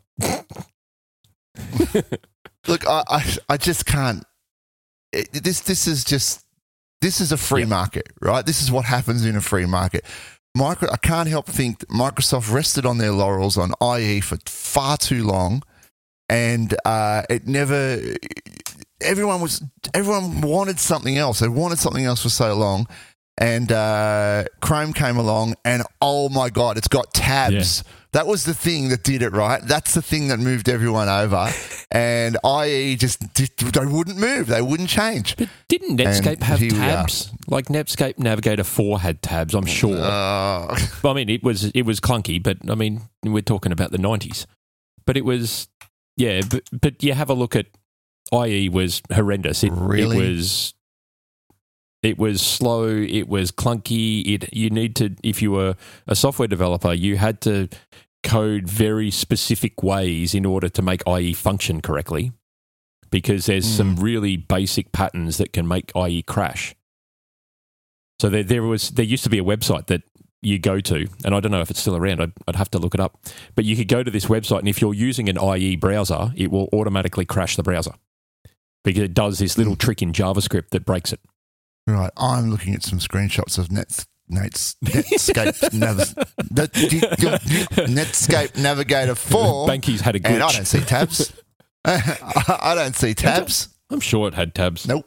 Look, I, I I just can't. It, this this is just this is a free Yep. market, right? This is what happens in a free market. Micro, I can't help think that Microsoft rested on their laurels on I E for far too long, and uh, it never. Everyone was everyone wanted something else. They wanted something else for so long, and uh, Chrome came along, and oh my god, it's got tabs. That was the thing that did it, right? That's the thing that moved everyone over, and I E just, just they wouldn't move. They wouldn't change. But didn't Netscape And have here we are. tabs? Like Netscape Navigator four had tabs, I'm sure. Uh, I mean, it was it was clunky, but I mean, we're talking about the nineties. But it was, yeah. But, but you have a look at I E was horrendous. It, Really? it was, it was slow. It was clunky. It you need to if you were a software developer, you had to code very specific ways in order to make I E function correctly, because there's Mm. some really basic patterns that can make I E crash. So there, there was there used to be a website that you go to, and I don't know if it's still around. I'd, I'd have to look it up. But you could go to this website, and if you're using an I E browser, it will automatically crash the browser because it does this little trick in JavaScript that breaks it. right, I'm looking at some screenshots of Nets, Nets, Netscape, Nav- Net- Netscape Navigator four, Banky's had a glitch. and I don't see tabs. I don't see tabs. I'm sure it had tabs. Nope.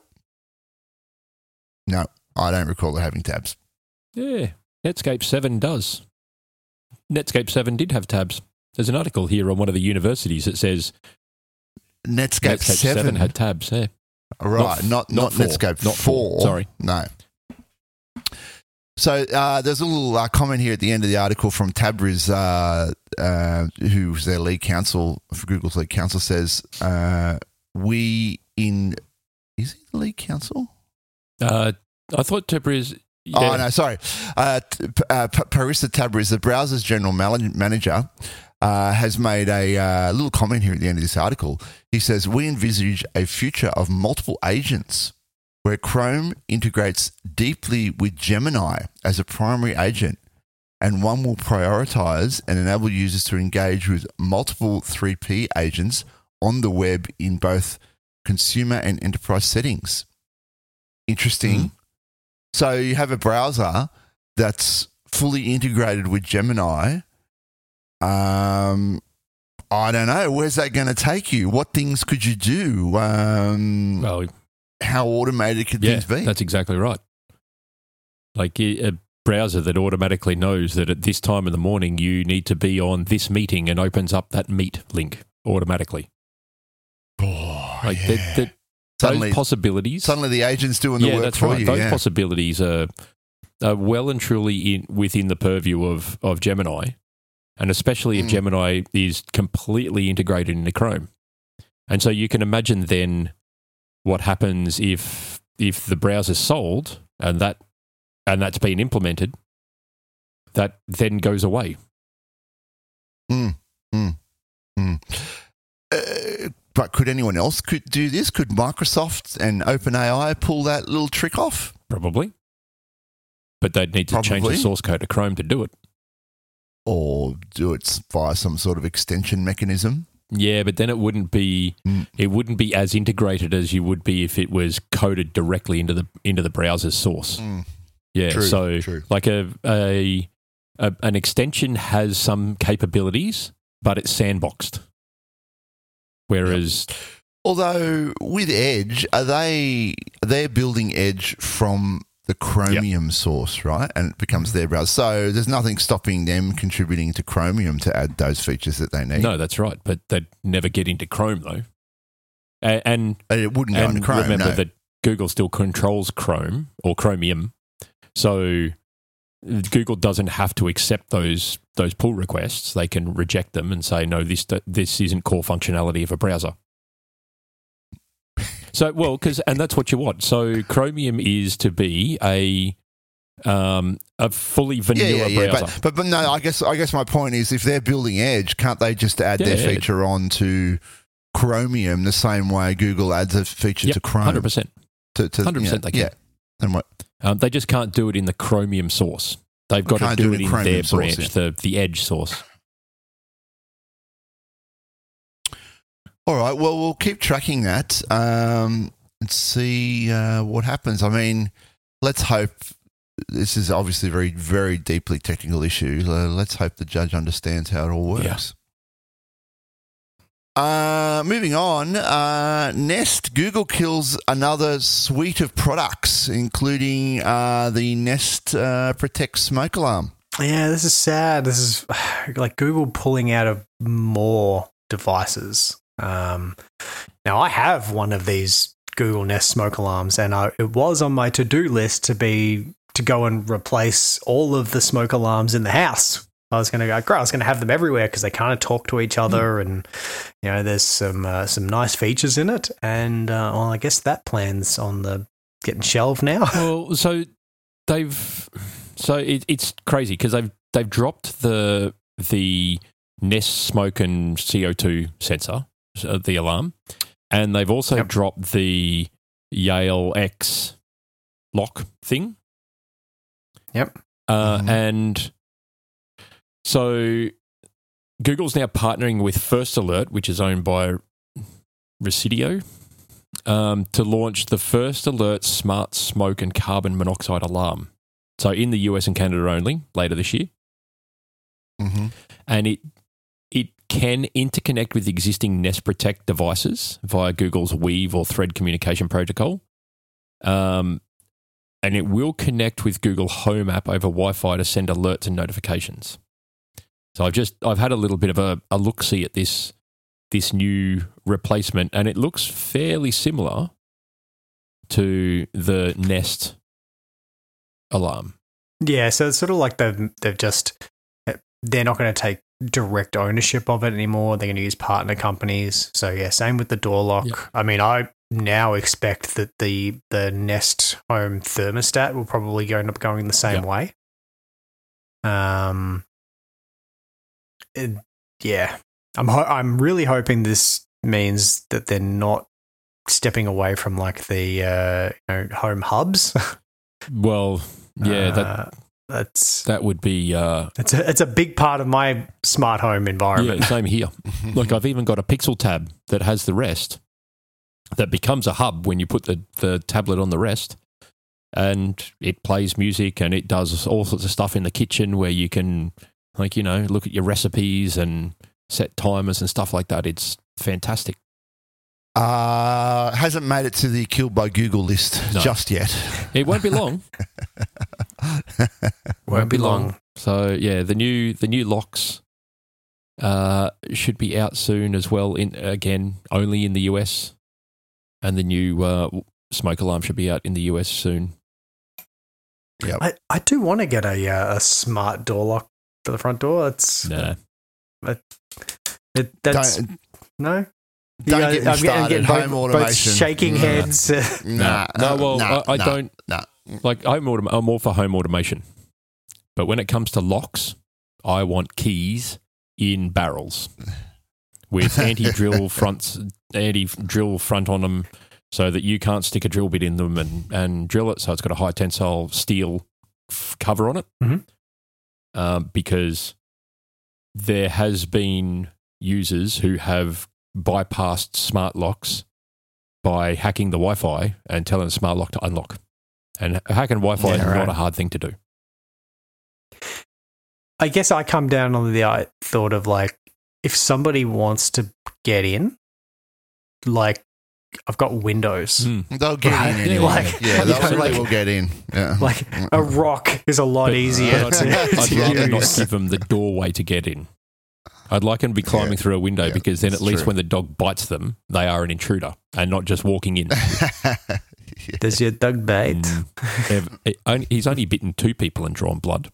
No, I don't recall it having tabs. Yeah, Netscape seven does. Netscape seven did have tabs. There's an article here on one of the universities that says Netscape, Netscape seven. seven had tabs. Yeah. Right, not not not, four. Netscape Not four, four. sorry. No. So uh, there's a little uh, comment here at the end of the article from Tabriz, uh, uh, who's their lead counsel for Google's lead counsel, says uh, we in is he the lead counsel? Uh, I thought Tabriz. Yeah. Oh no, sorry, uh, P- uh, P- Parisa Tabriz, the browser's general man- manager. Uh, has made a uh, little comment here at the end of this article. He says, we envisage a future of multiple agents where Chrome integrates deeply with Gemini as a primary agent, and one will prioritize and enable users to engage with multiple three P agents on the web in both consumer and enterprise settings. Interesting. Mm. So you have a browser that's fully integrated with Gemini. Um, I don't know. Where's that going to take you? What things could you do? Um, Well, how automated could yeah, things be? that's exactly right. Like a a browser that automatically knows that at this time of the morning you need to be on this meeting and opens up that Meet link automatically. Oh, Like yeah. that, that, suddenly, those possibilities. suddenly the agent's doing the yeah, work that's for right. you. Those yeah. possibilities are, are well and truly in within the purview of, of Gemini, and especially if Mm. Gemini is completely integrated into Chrome. And so you can imagine then what happens if if the browser's sold and that and that's been implemented, that then goes away. Mm, mm, mm. Uh, but could anyone else could do this? Could Microsoft and OpenAI pull that little trick off? Probably. but they'd need to change Probably. the source code to Chrome to do it. Or do it via some sort of extension mechanism. Yeah, but then it wouldn't be Mm. it wouldn't be as integrated as you would be if it was coded directly into the into the browser's source. Mm. Yeah, True, so true. like a, a a an extension has some capabilities, but it's sandboxed. Whereas Although with Edge, are they they're building Edge from the Chromium source, right? And it becomes their browser. So there's nothing stopping them contributing to Chromium to add those features that they need. no, that's right, but they'd never get into Chrome though. A- And And it wouldn't go and into Chrome. remember no. that Google still controls Chrome or Chromium, so Google doesn't have to accept those those pull requests. They can reject them and say, no, this this isn't core functionality of a browser. So, well, because and that's what you want. So, Chromium is to be a um, a fully vanilla yeah, yeah, yeah. browser. But, but but no, I guess I guess my point is, if they're building Edge, can't they just add Yeah, their yeah. feature on to Chromium the same way Google adds a feature Yep, to Chrome? hundred percent. To, to, Hundred percent, yeah, they can. Yeah. And what? Um, they just can't do it in the Chromium source. They've got to Can't do, do it it in in Chromium their source, branch, the the Edge source. All right. Well, we'll keep tracking that um, and see uh, what happens. I mean, let's hope. This is obviously a very, very deeply technical issue. Uh, let's hope the judge understands how it all works. Uh, moving on, uh, Nest, Google kills another suite of products, including uh, the Nest uh, Protect smoke alarm. Yeah, this is sad. This is like Google pulling out of more devices. Um, now, I have one of these Google Nest smoke alarms, and I, it was on my to-do list to be to go and replace all of the smoke alarms in the house. I was going to go, great, I was going to have them everywhere because they kind of talk to each other, and you know, there's some uh, some nice features in it. And uh, well, I guess that plan's on the getting shelved now. Well, so they've so it, it's crazy because they've they've dropped the the Nest smoke and C O two sensor, uh, the alarm, and they've also Yep. dropped the Yale X lock thing. Yep. Uh, Mhm. And so Google's now partnering with First Alert, which is owned by Resideo, um, to launch the First Alert smart smoke and carbon monoxide alarm. So in the U S and Canada only later this year. Mm-hmm. And it it can interconnect with existing Nest Protect devices via Google's Weave or Thread communication protocol. Um, and it will connect with Google Home app over Wi-Fi to send alerts and notifications. So I've just I've had a little bit of a, a look-see at this this new replacement, and it looks fairly similar to the Nest alarm. Yeah, so it's sort of like they've they've just they're not going to take direct ownership of it anymore. They're going to use partner companies. So yeah, same with the door lock. Yep. I mean, I now expect that the the Nest Home thermostat will probably go end up going the same Yep. way. Um, it- yeah, I'm ho- I'm really hoping this means that they're not stepping away from like the uh, you know, home hubs. Well, yeah, that Uh, that's that would be uh, it's a it's a big part of my smart home environment. yeah, same here. Like I've even got a Pixel tab that has the rest that becomes a hub when you put the, the tablet on the rest, and it plays music and it does all sorts of stuff in the kitchen where you can, like, you know, look at your recipes and set timers and stuff like that. It's fantastic. Uh, hasn't made it to the killed by Google list No. just yet. It won't be long. Won't be long. So yeah, the new the new locks uh, should be out soon as well. In again, only in the U S, and the new uh, smoke alarm should be out in the U S soon. Yep. I, I do want to get a uh, a smart door lock for the front door. It's Nah. it, that's Don't, no. don't You get me guys- I'm getting- I'm started. getting Home both, both automation. shaking Nah. heads. Nah, no, well, nah, I, I nah, don't nah. like home autom- I'm all for home automation, but when it comes to locks, I want keys in barrels with anti-drill fronts, anti-drill front on them, so that you can't stick a drill bit in them and, and drill it. So it's got a high tensile steel f- cover on it Mhm. um, because there has been users who have bypassed smart locks by hacking the Wi-Fi and telling the smart lock to unlock. And hacking Wi-Fi Yeah, is right. not a hard thing to do. I guess I come down on the uh, thought of like, if somebody wants to get in, like, I've got Windows. Mm. They'll get Right. in anyway. Like- yeah, they you know, really like- will get in. Yeah. Like, a rock is a lot But- easier but to, I'd, I'd to rather not use. give them the doorway to get in. I'd like them to be climbing Yeah. through a window Yeah, because then at that's least true. when the dog bites them, they are an intruder and not just walking in. Does your dog bite? Mm. Ev- it only- He's only bitten two people and drawn blood.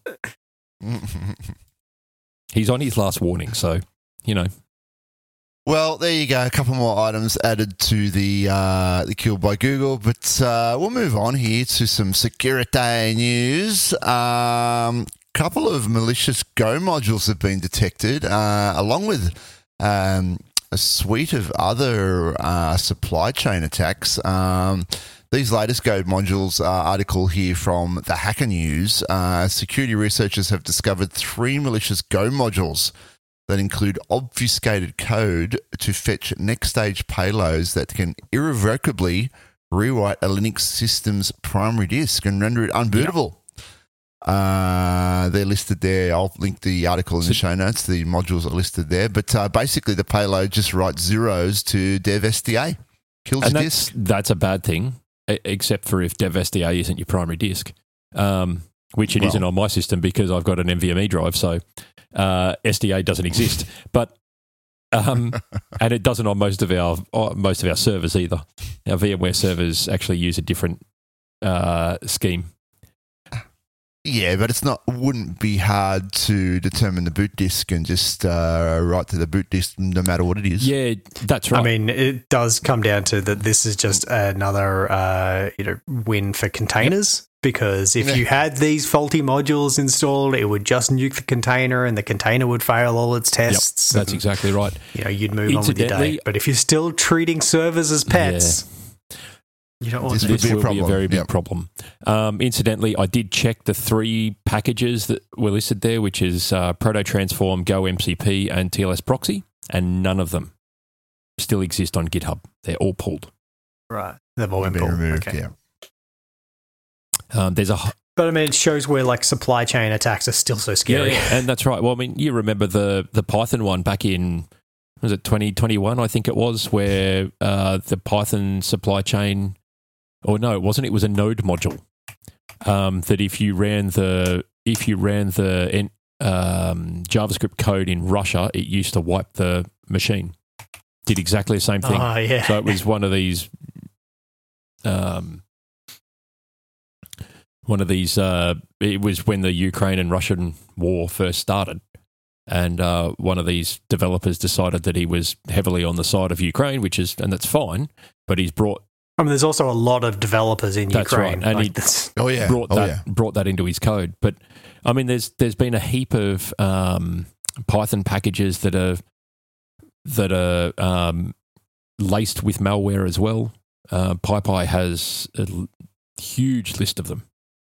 He's on his last warning, so, you know. Well, there you go. A couple more items added to the uh, the Killed by Google, but uh, we'll move on here to some security news. Um, couple of malicious Go modules have been detected, uh, along with um, a suite of other uh, supply chain attacks. Um, these latest Go modules uh, article here from the Hacker News. Uh, security researchers have discovered three malicious Go modules that include obfuscated code to fetch next stage payloads that can irrevocably rewrite a Linux system's primary disk and render it unbootable. Uh, they're listed there. I'll link the article in the show notes. The modules are listed there. But uh, basically, the payload just writes zeros to dev S D A. Kills And your that's, disk. that's a bad thing, e- except for if dev S D A isn't your primary disk, um, which it Well- isn't on my system because I've got an NVMe drive, so uh, S D A doesn't exist. But um, and it doesn't on most of our uh, most of our servers either. Our VMware servers actually use a different uh, scheme. Yeah, but it's not. Wouldn't be hard to determine the boot disk and just uh, write to the boot disk no matter what it is. Yeah, that's right. I mean, it does come down to that this is just another uh, you know win for containers, because if Yeah. you had these faulty modules installed, it would just nuke the container and the container would fail all its Yep, tests. that's and, exactly right. You know, you'd move on with your day. Incidentally- But if you're still treating servers as pets, you don't want This that. would This be a will be a problem. very big Yep. problem. Um, incidentally, I did check the three packages that were listed there, which is uh, Proto Transform, Go M C P, and T L S Proxy, and none of them still exist on GitHub. They're all pulled. Right. They've all been Been pulled. removed. Okay. Yeah. Um, there's a h- But I mean, it shows where like supply chain attacks are still so scary. yeah, and that's right. Well, I mean, you remember the the Python one back in was it twenty twenty-one? I think it was, where uh, the Python supply chain, or no, it wasn't. It was a Node module um, that if you ran the if you ran the en- um, JavaScript code in Russia, it used to wipe the machine. Did exactly the same thing. Oh, yeah. So it was one of these, um, one of these. Uh, it was when the Ukraine and Russian war first started, and uh, one of these developers decided that he was heavily on the side of Ukraine, which is, and that's fine. But he's brought I mean, there's also a lot of developers in That's Ukraine. right, and Like, he- that's- Oh yeah. brought oh that yeah. brought that into his code. But I mean, there's there's been a heap of um, Python packages that are that are um, laced with malware as well. Uh, PyPy has a l- huge list of them.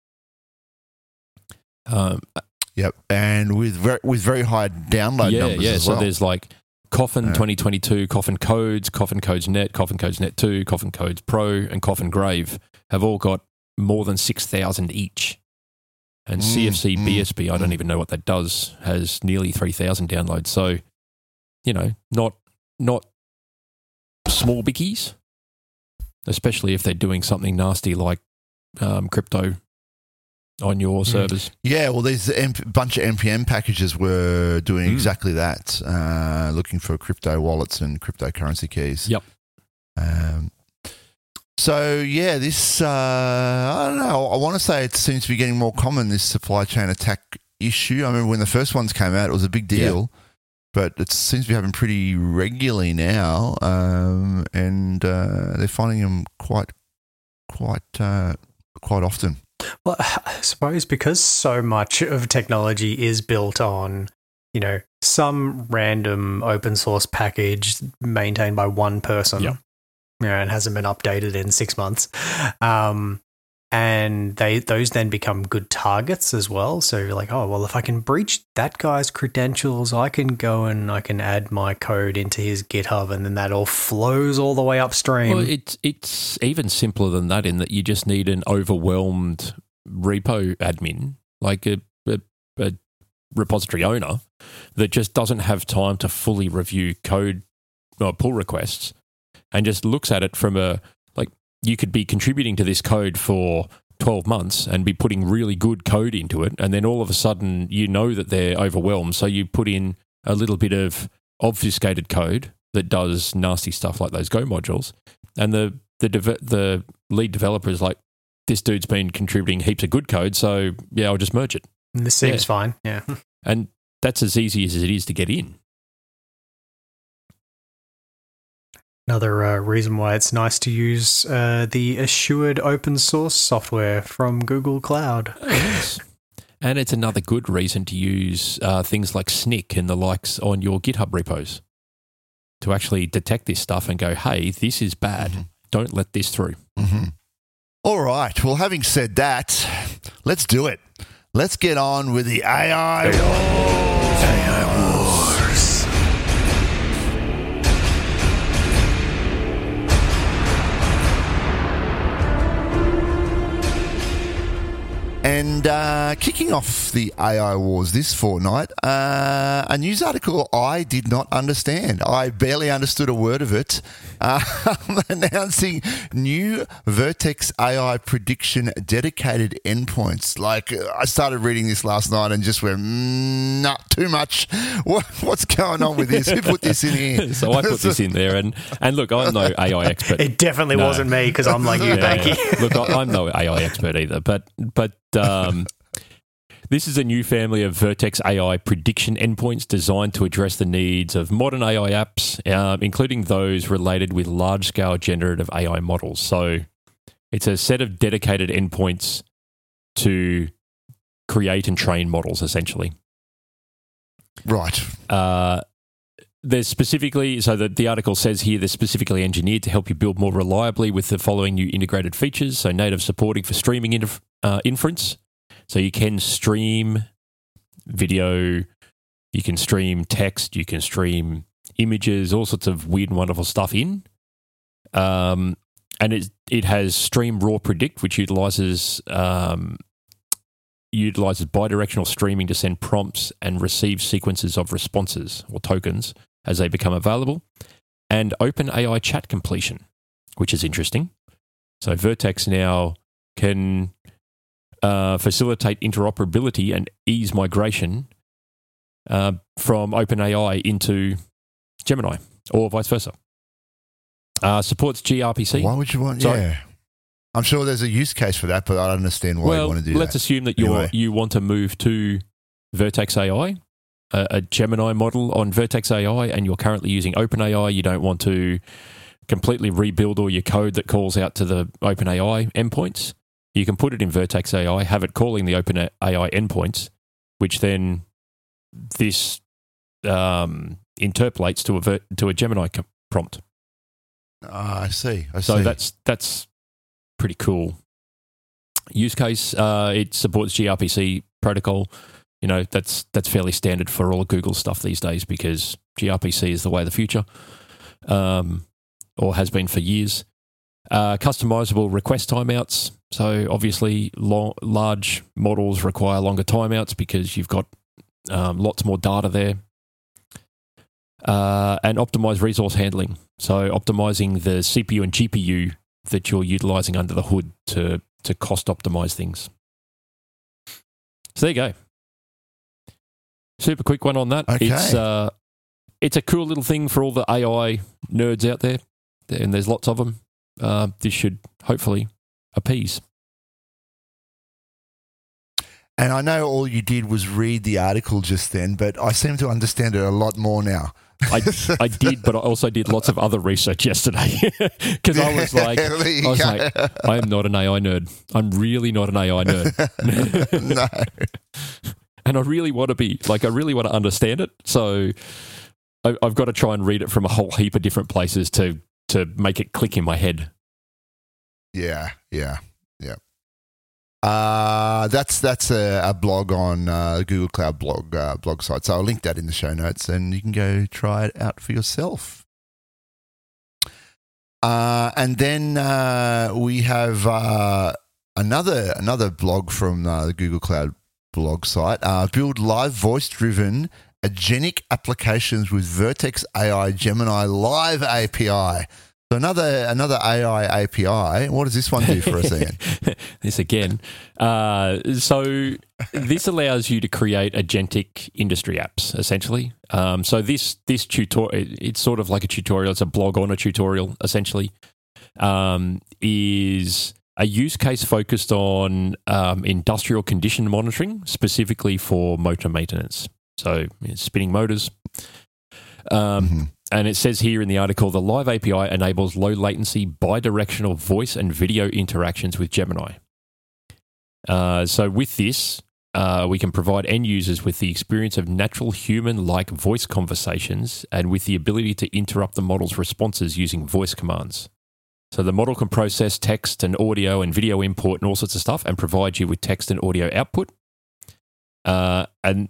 Um, Yep. And with very, with very high download yeah, numbers yeah. as So well. there's like Coffin Yeah. twenty twenty-two, Coffin Codes, Coffin Codes Net, Coffin Codes Net two, Coffin Codes Pro, and Coffin Grave have all got more than six thousand each. And Mm, C F C mm, B S B, I don't mm. even know what that does, has nearly three thousand downloads. So, you know, not not small bickies, especially if they're doing something nasty like um, crypto on your Mm. servers. Yeah, well, there's a M- bunch of N P M packages were doing Mm. exactly that, uh, looking for crypto wallets and cryptocurrency keys. Yep. Um, so, yeah, this, uh, I don't know, I want to say it seems to be getting more common, this supply chain attack issue. I remember when the first ones came out, it was a big deal, but it seems to be happening pretty regularly now, um, and uh, they're finding them quite, quite, uh, quite often. Well, I suppose because so much of technology is built on, you know, some random open source package maintained by one person, Yep. you know, and hasn't been updated in six months. Um, and they those then become good targets as well. So you're like, oh, well, if I can breach that guy's credentials, I can go and I can add my code into his GitHub, and then that all flows all the way upstream. Well, it's it's even simpler than that in that you just need an overwhelmed repo admin, like a, a, a repository owner, that just doesn't have time to fully review code or pull requests, and just looks at it from a, like, you could be contributing to this code for twelve months and be putting really good code into it, and then all of a sudden you know that they're overwhelmed, so you put in a little bit of obfuscated code that does nasty stuff like those Go modules, and the the deve- the lead developer is like, this dude's been contributing heaps of good code, so yeah, I'll just merge it. And this seems Yeah. fine, yeah. And that's as easy as it is to get in. Another uh, reason why it's nice to use uh, the assured open source software from Google Cloud. Oh, yes. And it's another good reason to use uh, things like Snyk and the likes on your GitHub repos to actually detect this stuff and go, hey, this is bad. Mm-hmm. Don't let this through. Mm-hmm. All right. Well, having said that, let's do it. Let's get on with the A I Wars. A I Wars. And uh, kicking off the A I Wars this fortnight, uh, a news article I did not understand. I barely understood a word of it. Uh, announcing new Vertex A I prediction dedicated endpoints. Like, I started reading this last night and just went, mm, nah, too much. What, what's going on with this? Who put this in here? So I put this in there. And, and look, I'm no A I expert. It definitely No. wasn't me because I'm like you, Yeah, Banky. yeah. Look, I, I'm no A I expert either, but but um, this is a new family of Vertex A I prediction endpoints designed to address the needs of modern A I apps, uh, including those related with large-scale generative A I models. So it's a set of dedicated endpoints to create and train models, essentially. Right. Uh, There's specifically, so the, the article says here, they're specifically engineered to help you build more reliably with the following new integrated features. So native supporting for streaming inf- uh, inference. So you can stream video, you can stream text, you can stream images, all sorts of weird and wonderful stuff in. Um, and it, it has Stream Raw Predict, which utilizes um, utilizes bidirectional streaming to send prompts and receive sequences of responses or tokens as they become available, and OpenAI chat completion, which is interesting. So Vertex now can uh, facilitate interoperability and ease migration uh, from OpenAI into Gemini or vice versa. Uh, supports gRPC. Why would you want? Sorry. Yeah. I'm sure there's a use case for that, but I don't understand why well, you want to do let's that. assume that you Anyway. you want to move to Vertex A I, a, a Gemini model on Vertex A I, and you're currently using OpenAI. You don't want to completely rebuild all your code that calls out to the OpenAI endpoints. You can put it in Vertex A I, have it calling the OpenAI endpoints, which then this um, interpolates to a ver- to a Gemini co- prompt. Ah, I see. I So see. that's that's pretty cool. Use case, uh, it supports gRPC protocol. You know, that's that's fairly standard for all of Google stuff these days because gRPC is the way of the future, um, or has been for years. Uh, customizable request timeouts. So obviously, long, large models require longer timeouts because you've got um, lots more data there. Uh, and optimize resource handling. So optimizing the C P U and G P U that you're utilizing under the hood to to cost optimize things. So there you go. Super quick one on that. Okay. It's uh, it's a cool little thing for all the A I nerds out there, and there's lots of them. Uh, this should hopefully appease. And I know all you did was read the article just then, but I seem to understand it a lot more now. I, I did, but I also did lots of other research yesterday because I was like, I There you was go. like, I am not an A I nerd. I'm really not an A I nerd. No. And I really want to be, like, I really want to understand it. So I, I've got to try and read it from a whole heap of different places to to make it click in my head. Yeah, yeah, yeah. Uh, that's that's a, a blog on uh, Google Cloud blog uh, blog site. So I'll link that in the show notes, and you can go try it out for yourself. Uh, and then uh, we have uh, another another blog from uh, the Google Cloud blog site. Uh, build live voice-driven agentic applications with Vertex A I Gemini Live A P I. So another another A I A P I. What does this one do for us, Ian? This again. Uh, so this allows you to create agentic industry apps, essentially. Um, so this this tutorial, it's sort of like a tutorial. It's a blog on a tutorial, essentially. Um, is a use case focused on um, industrial condition monitoring, specifically for motor maintenance. So you know, spinning motors. Um, mm-hmm. And it says here in the article, the Live A P I enables low latency bidirectional voice and video interactions with Gemini. Uh, so with this, uh, we can provide end users with the experience of natural human-like voice conversations and with the ability to interrupt the model's responses using voice commands. So the model can process text and audio and video import and all sorts of stuff and provide you with text and audio output. Uh, and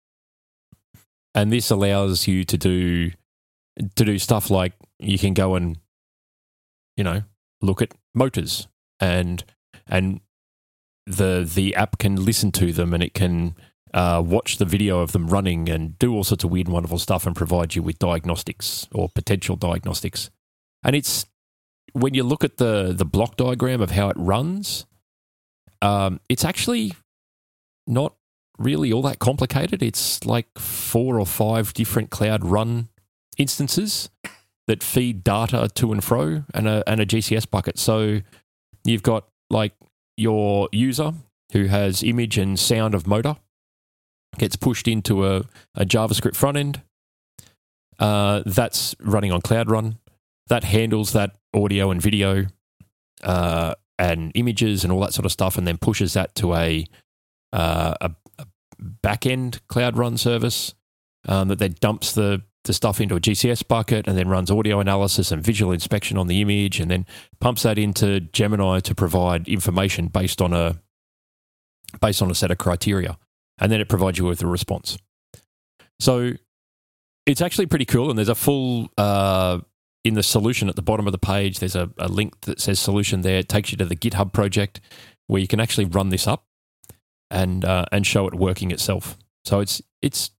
and this allows you to do to do stuff like you can go and, you know, look at motors and and the the app can listen to them and it can uh, watch the video of them running and do all sorts of weird and wonderful stuff and provide you with diagnostics or potential diagnostics. And it's when you look at the the block diagram of how it runs, um, it's actually not really all that complicated. It's like four or five different cloud run instances that feed data to and fro and a, and a G C S bucket. So you've got like your user who has image and sound of motor gets pushed into a, a JavaScript front end. Uh, that's running on Cloud Run. That handles that audio and video uh, and images and all that sort of stuff and then pushes that to a, uh, a, a back-end Cloud Run service um, that then dumps the the stuff into a G C S bucket and then runs audio analysis and visual inspection on the image and then pumps that into Gemini to provide information based on a based on a set of criteria. And then it provides you with a response. So it's actually pretty cool. And there's a full, uh, in the solution at the bottom of the page, there's a, a link that says solution there. It takes you to the GitHub project where you can actually run this up and uh, and show it working itself. So it's it's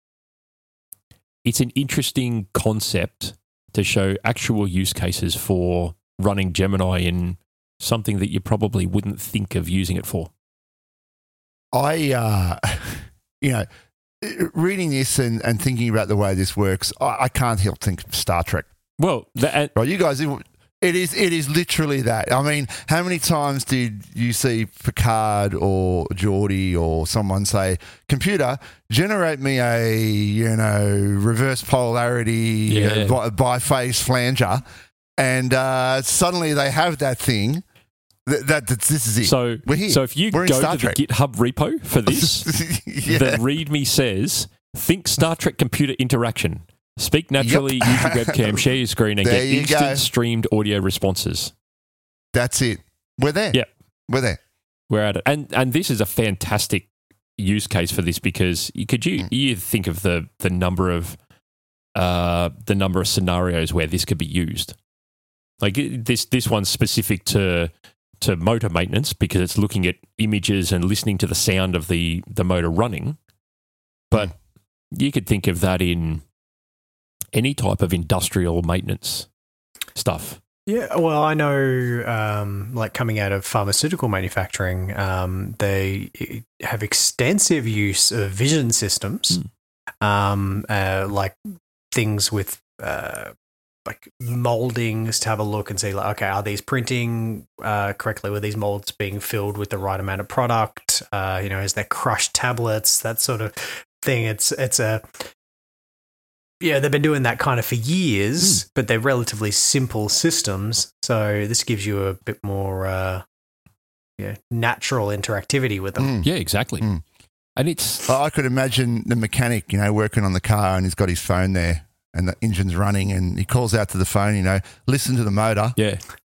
It's an interesting concept to show actual use cases for running Gemini in something that you probably wouldn't think of using it for. I, uh, you know, reading this and, and thinking about the way this works, I, I can't help think of Star Trek. Well, that, right, you guys, it is it is literally that. I mean, how many times did you see Picard or Geordi or someone say, "Computer, generate me a you know reverse polarity yeah. uh, biphase flanger," and uh, suddenly they have that thing. That, that that's, this is it. So, We're here. so if you We're go Star to Trek. the GitHub repo for this, yeah. the README says, "Think Star Trek computer interaction. Speak naturally, Yep. use your webcam, share your screen, and There get you instant go. streamed audio responses." That's it. We're there. Yep. We're there. We're at it. And and this is a fantastic use case for this because you could you, you think of the the number of uh, the number of scenarios where this could be used. Like it- this this one's specific to to motor maintenance because it's looking at images and listening to the sound of the, the motor running. But Mm. you could think of that in any type of industrial maintenance stuff. Yeah, well, I know, um, like coming out of pharmaceutical manufacturing, um, they have extensive use of vision systems, mm. um, uh, like things with uh, like moldings to have a look and see, like, okay, are these printing uh, correctly? Were these molds being filled with the right amount of product? Uh, you know, is there crushed tablets? That sort of thing. It's it's a Yeah, they've been doing that kind of for years, mm. but they're relatively simple systems. So this gives you a bit more uh, yeah, natural interactivity with them. Mm. Yeah, exactly. Mm. And it's... I could imagine the mechanic, you know, working on the car and he's got his phone there and the engine's running and he calls out to the phone, you know, listen to the motor. Yeah.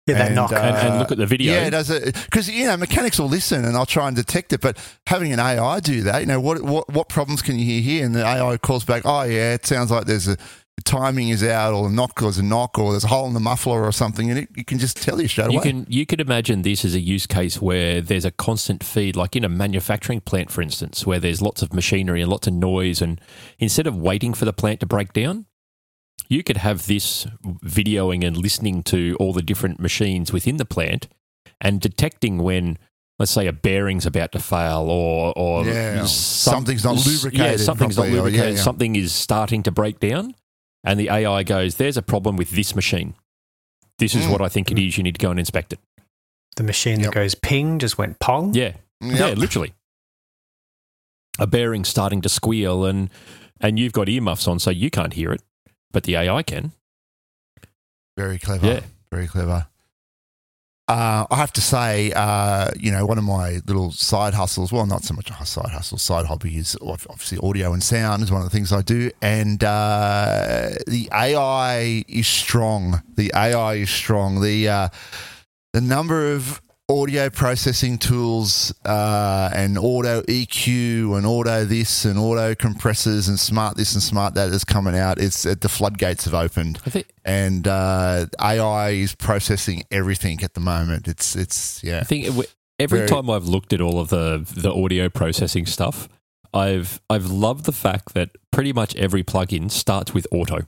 Yeah, that and, knock. uh, and, and look at the video. Yeah, does it? Because you know mechanics will listen, and I'll try and detect it. But having an A I do that, you know, what what what problems can you hear here? And the A I calls back, oh yeah, it sounds like there's a the timing is out, or the knock was a knock, or there's a hole in the muffler or something, and it, it can just tell you straight You away. can you could imagine this as a use case where there's a constant feed, like in a manufacturing plant, for instance, where there's lots of machinery and lots of noise, and instead of waiting for the plant to break down, you could have this videoing and listening to all the different machines within the plant and detecting when, let's say, a bearing's about to fail, or or Yeah, some- something's not lubricated Yeah, something's not properly, or- lubricated. yeah, yeah. Something is starting to break down, and the A I goes, "There's a problem with this machine. This is Mm. what I think it is. You need to go and inspect it." The machine Yep. that goes ping just went pong. Yeah, Yep. yeah, literally. A bearing starting to squeal, and and you've got earmuffs on, so you can't hear it, but the A I can. Very clever. Yeah. Very clever. Uh, I have to say, uh, you know, one of my little side hustles, well, not so much a side hustle, side hobby is obviously audio and sound is one of the things I do. And uh, the A I is strong. The A I is strong. The, uh, the number of audio processing tools uh, and auto E Q and auto this and auto compressors and smart this and smart that is coming out. It's uh, the floodgates have opened, I think. and uh, A I is processing everything at the moment. It's it's yeah. I think it, every Very- time I've looked at all of the the audio processing stuff, I've I've loved the fact that pretty much every plugin starts with auto.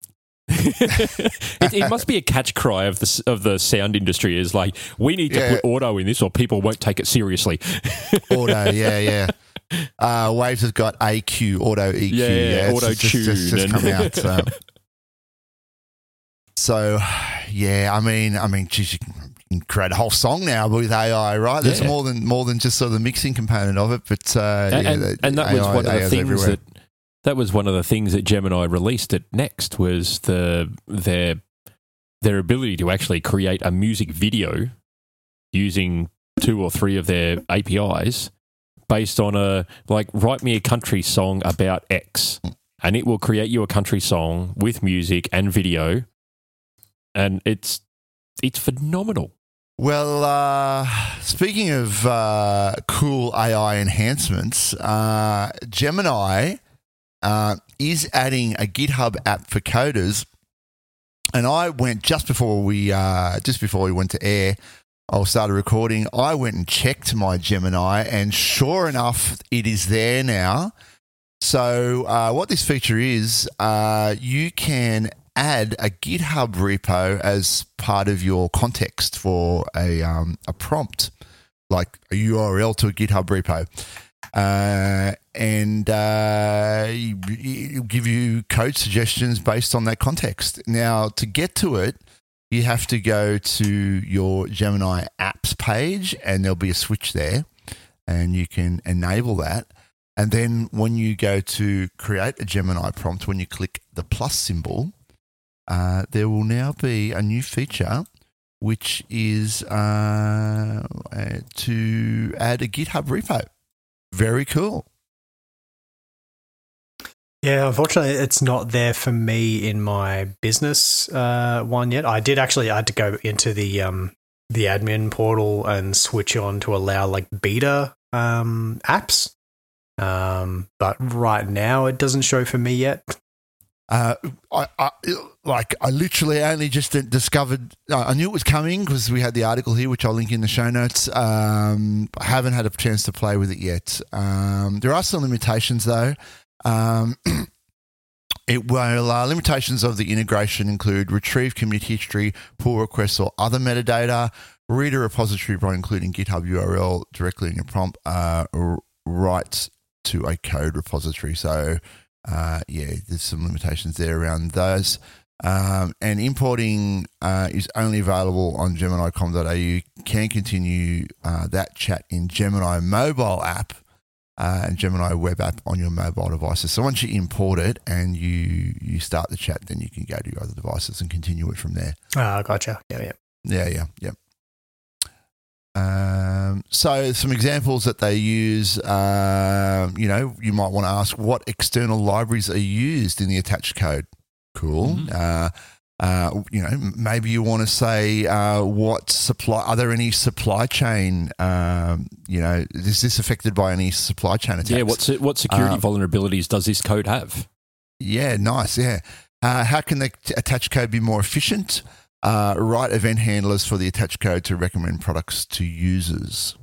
it, it must be a catch cry of the of the sound industry. Is like, we need to Yeah. put auto in this, or people won't take it seriously. Auto, yeah, yeah. Uh, Waves has got A Q, auto E Q, Yeah, yeah, it's auto just, just, just, just tune come and- out. So. so, yeah, I mean, I mean, geez, you can, you can create a whole song now with A I, right? There's Yeah. more than more than just sort of the mixing component of it, but uh, and, yeah, and, the- and that A I was one of the A Is things everywhere. that that was one of the things that Gemini released at Next was the their their ability to actually create a music video using two or three of their A P Is based on a, like, write me a country song about X, and it will create you a country song with music and video, and it's it's phenomenal. Well, uh, speaking of uh, cool A I enhancements, uh, Gemini uh, is adding a GitHub app for coders, and I went just before we uh, just before we went to air. I started recording. I went and checked my Gemini, and sure enough, it is there now. So, uh, what this feature is, uh, you can add a GitHub repo as part of your context for a um, a prompt, like a U R L to a GitHub repo, uh, and uh, it'll give you code suggestions based on that context. Now, to get to it, you have to go to your Gemini apps page, and there'll be a switch there, and you can enable that. And then when you go to create a Gemini prompt, when you click the plus symbol, uh, there will now be a new feature, which is uh, uh, to add a GitHub repo. Very cool. Yeah, unfortunately, it's not there for me in my business uh, one yet. I did actually. I had to go into the um, the admin portal and switch on to allow like beta um, apps, um, but right now it doesn't show for me yet. Uh, I, I like I literally only just discovered. I knew it was coming because we had the article here, which I'll link in the show notes. Um, I haven't had a chance to play with it yet. Um, there are some limitations though. Um, it will uh, limitations of the integration include retrieve commit history, pull requests, or other metadata. Read a repository by including GitHub U R L directly in your prompt. Uh, r- write to a code repository. So. Uh, yeah, there's some limitations there around those. Um, and importing uh, is only available on Gemini dot com dot a u. Can continue uh, that chat in Gemini mobile app uh, and Gemini web app on your mobile devices. So once you import it and you you start the chat, then you can go to your other devices and continue it from there. Ah, gotcha. Yeah, yeah. Yeah, yeah, yeah. Um, so some examples that they use, um, you know, you might want to ask what external libraries are used in the attached code. Cool. Mm-hmm. Uh, Uh, you know, maybe you want to say uh, what supply? Are there any supply chain? Um, you know, is this affected by any supply chain attacks? Yeah, what what security Um, vulnerabilities does this code have? Yeah, nice. Yeah, uh, how can the t- attached code be more efficient? Uh, write event handlers for the attached code to recommend products to users.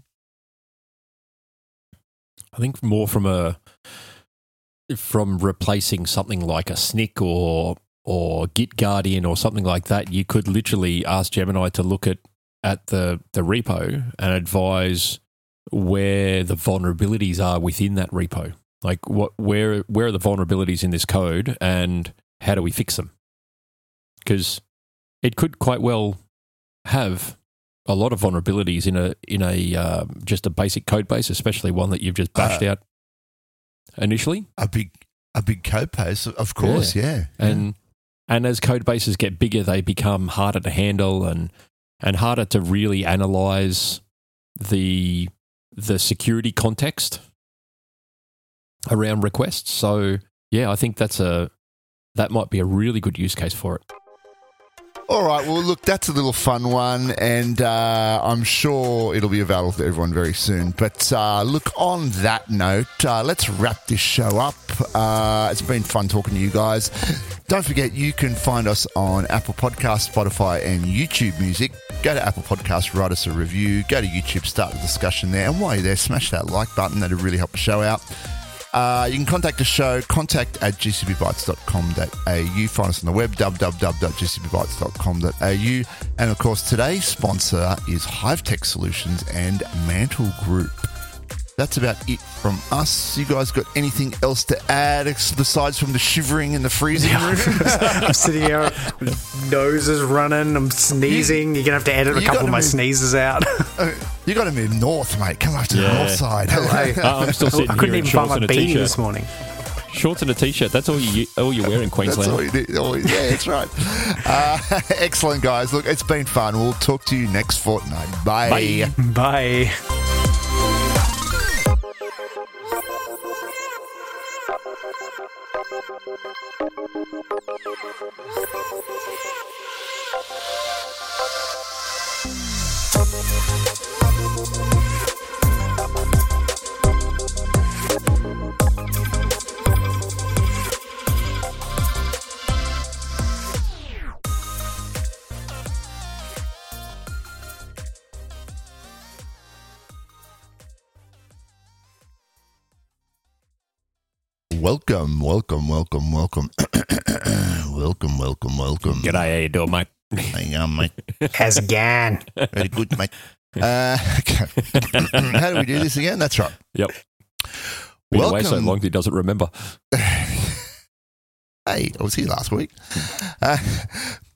I think more from a from replacing something like a S N C C or or Git Guardian or something like that. You could literally ask Gemini to look at at the the repo and advise where the vulnerabilities are within that repo. Like what where where are the vulnerabilities in this code and how do we fix them? Because it could quite well have a lot of vulnerabilities in a in a uh, just a basic code base, especially one that you've just bashed Uh, out initially. A big, a big code base, of course. Yeah, yeah. And and as code bases get bigger, they become harder to handle and and harder to really analyze the the security context around requests. So yeah, I think that's a that might be a really good use case for it. All right, well, look, that's a little fun one, and uh, I'm sure it'll be available to everyone very soon. But uh, look, on that note, uh, let's wrap this show up. Uh, it's been fun talking to you guys. Don't forget, you can find us on Apple Podcasts, Spotify, and YouTube Music. Go to Apple Podcasts, write us a review. Go to YouTube, start the discussion there. And while you're there, smash that like button. That'll really help the show out. Uh, you can contact the show, contact at g c b bytes dot com dot a u. Find us on the web, w w w dot g c b bytes dot com dot a u. And, of course, today's sponsor is Hivetech Solutions and Mantle Group. That's about it from us. You guys got anything else to add besides from the shivering in the freezing room? I'm sitting here, nose is running, I'm sneezing. You, You're going to have to edit a couple of my move, sneezes out. You got to move north, mate. Come up to yeah. the north side. uh, I'm still sitting I couldn't here even in find shorts my and a beanie t-shirt. this morning. Shorts and a t-shirt. That's all you all you're wearing, Queensland. That's all you do. All you, yeah, that's right. Uh, excellent, guys. Look, it's been fun. We'll talk to you next fortnight. Bye. Bye. Bye. Welcome, welcome, welcome, welcome. welcome, welcome, welcome. G'day, how you doing, mate? Hang on, mate. How's it going? Very good, mate. Uh, okay. How do we do this again? That's right. Yep. Been Welcome. away so long he doesn't remember. Hey, I was here last week. Uh,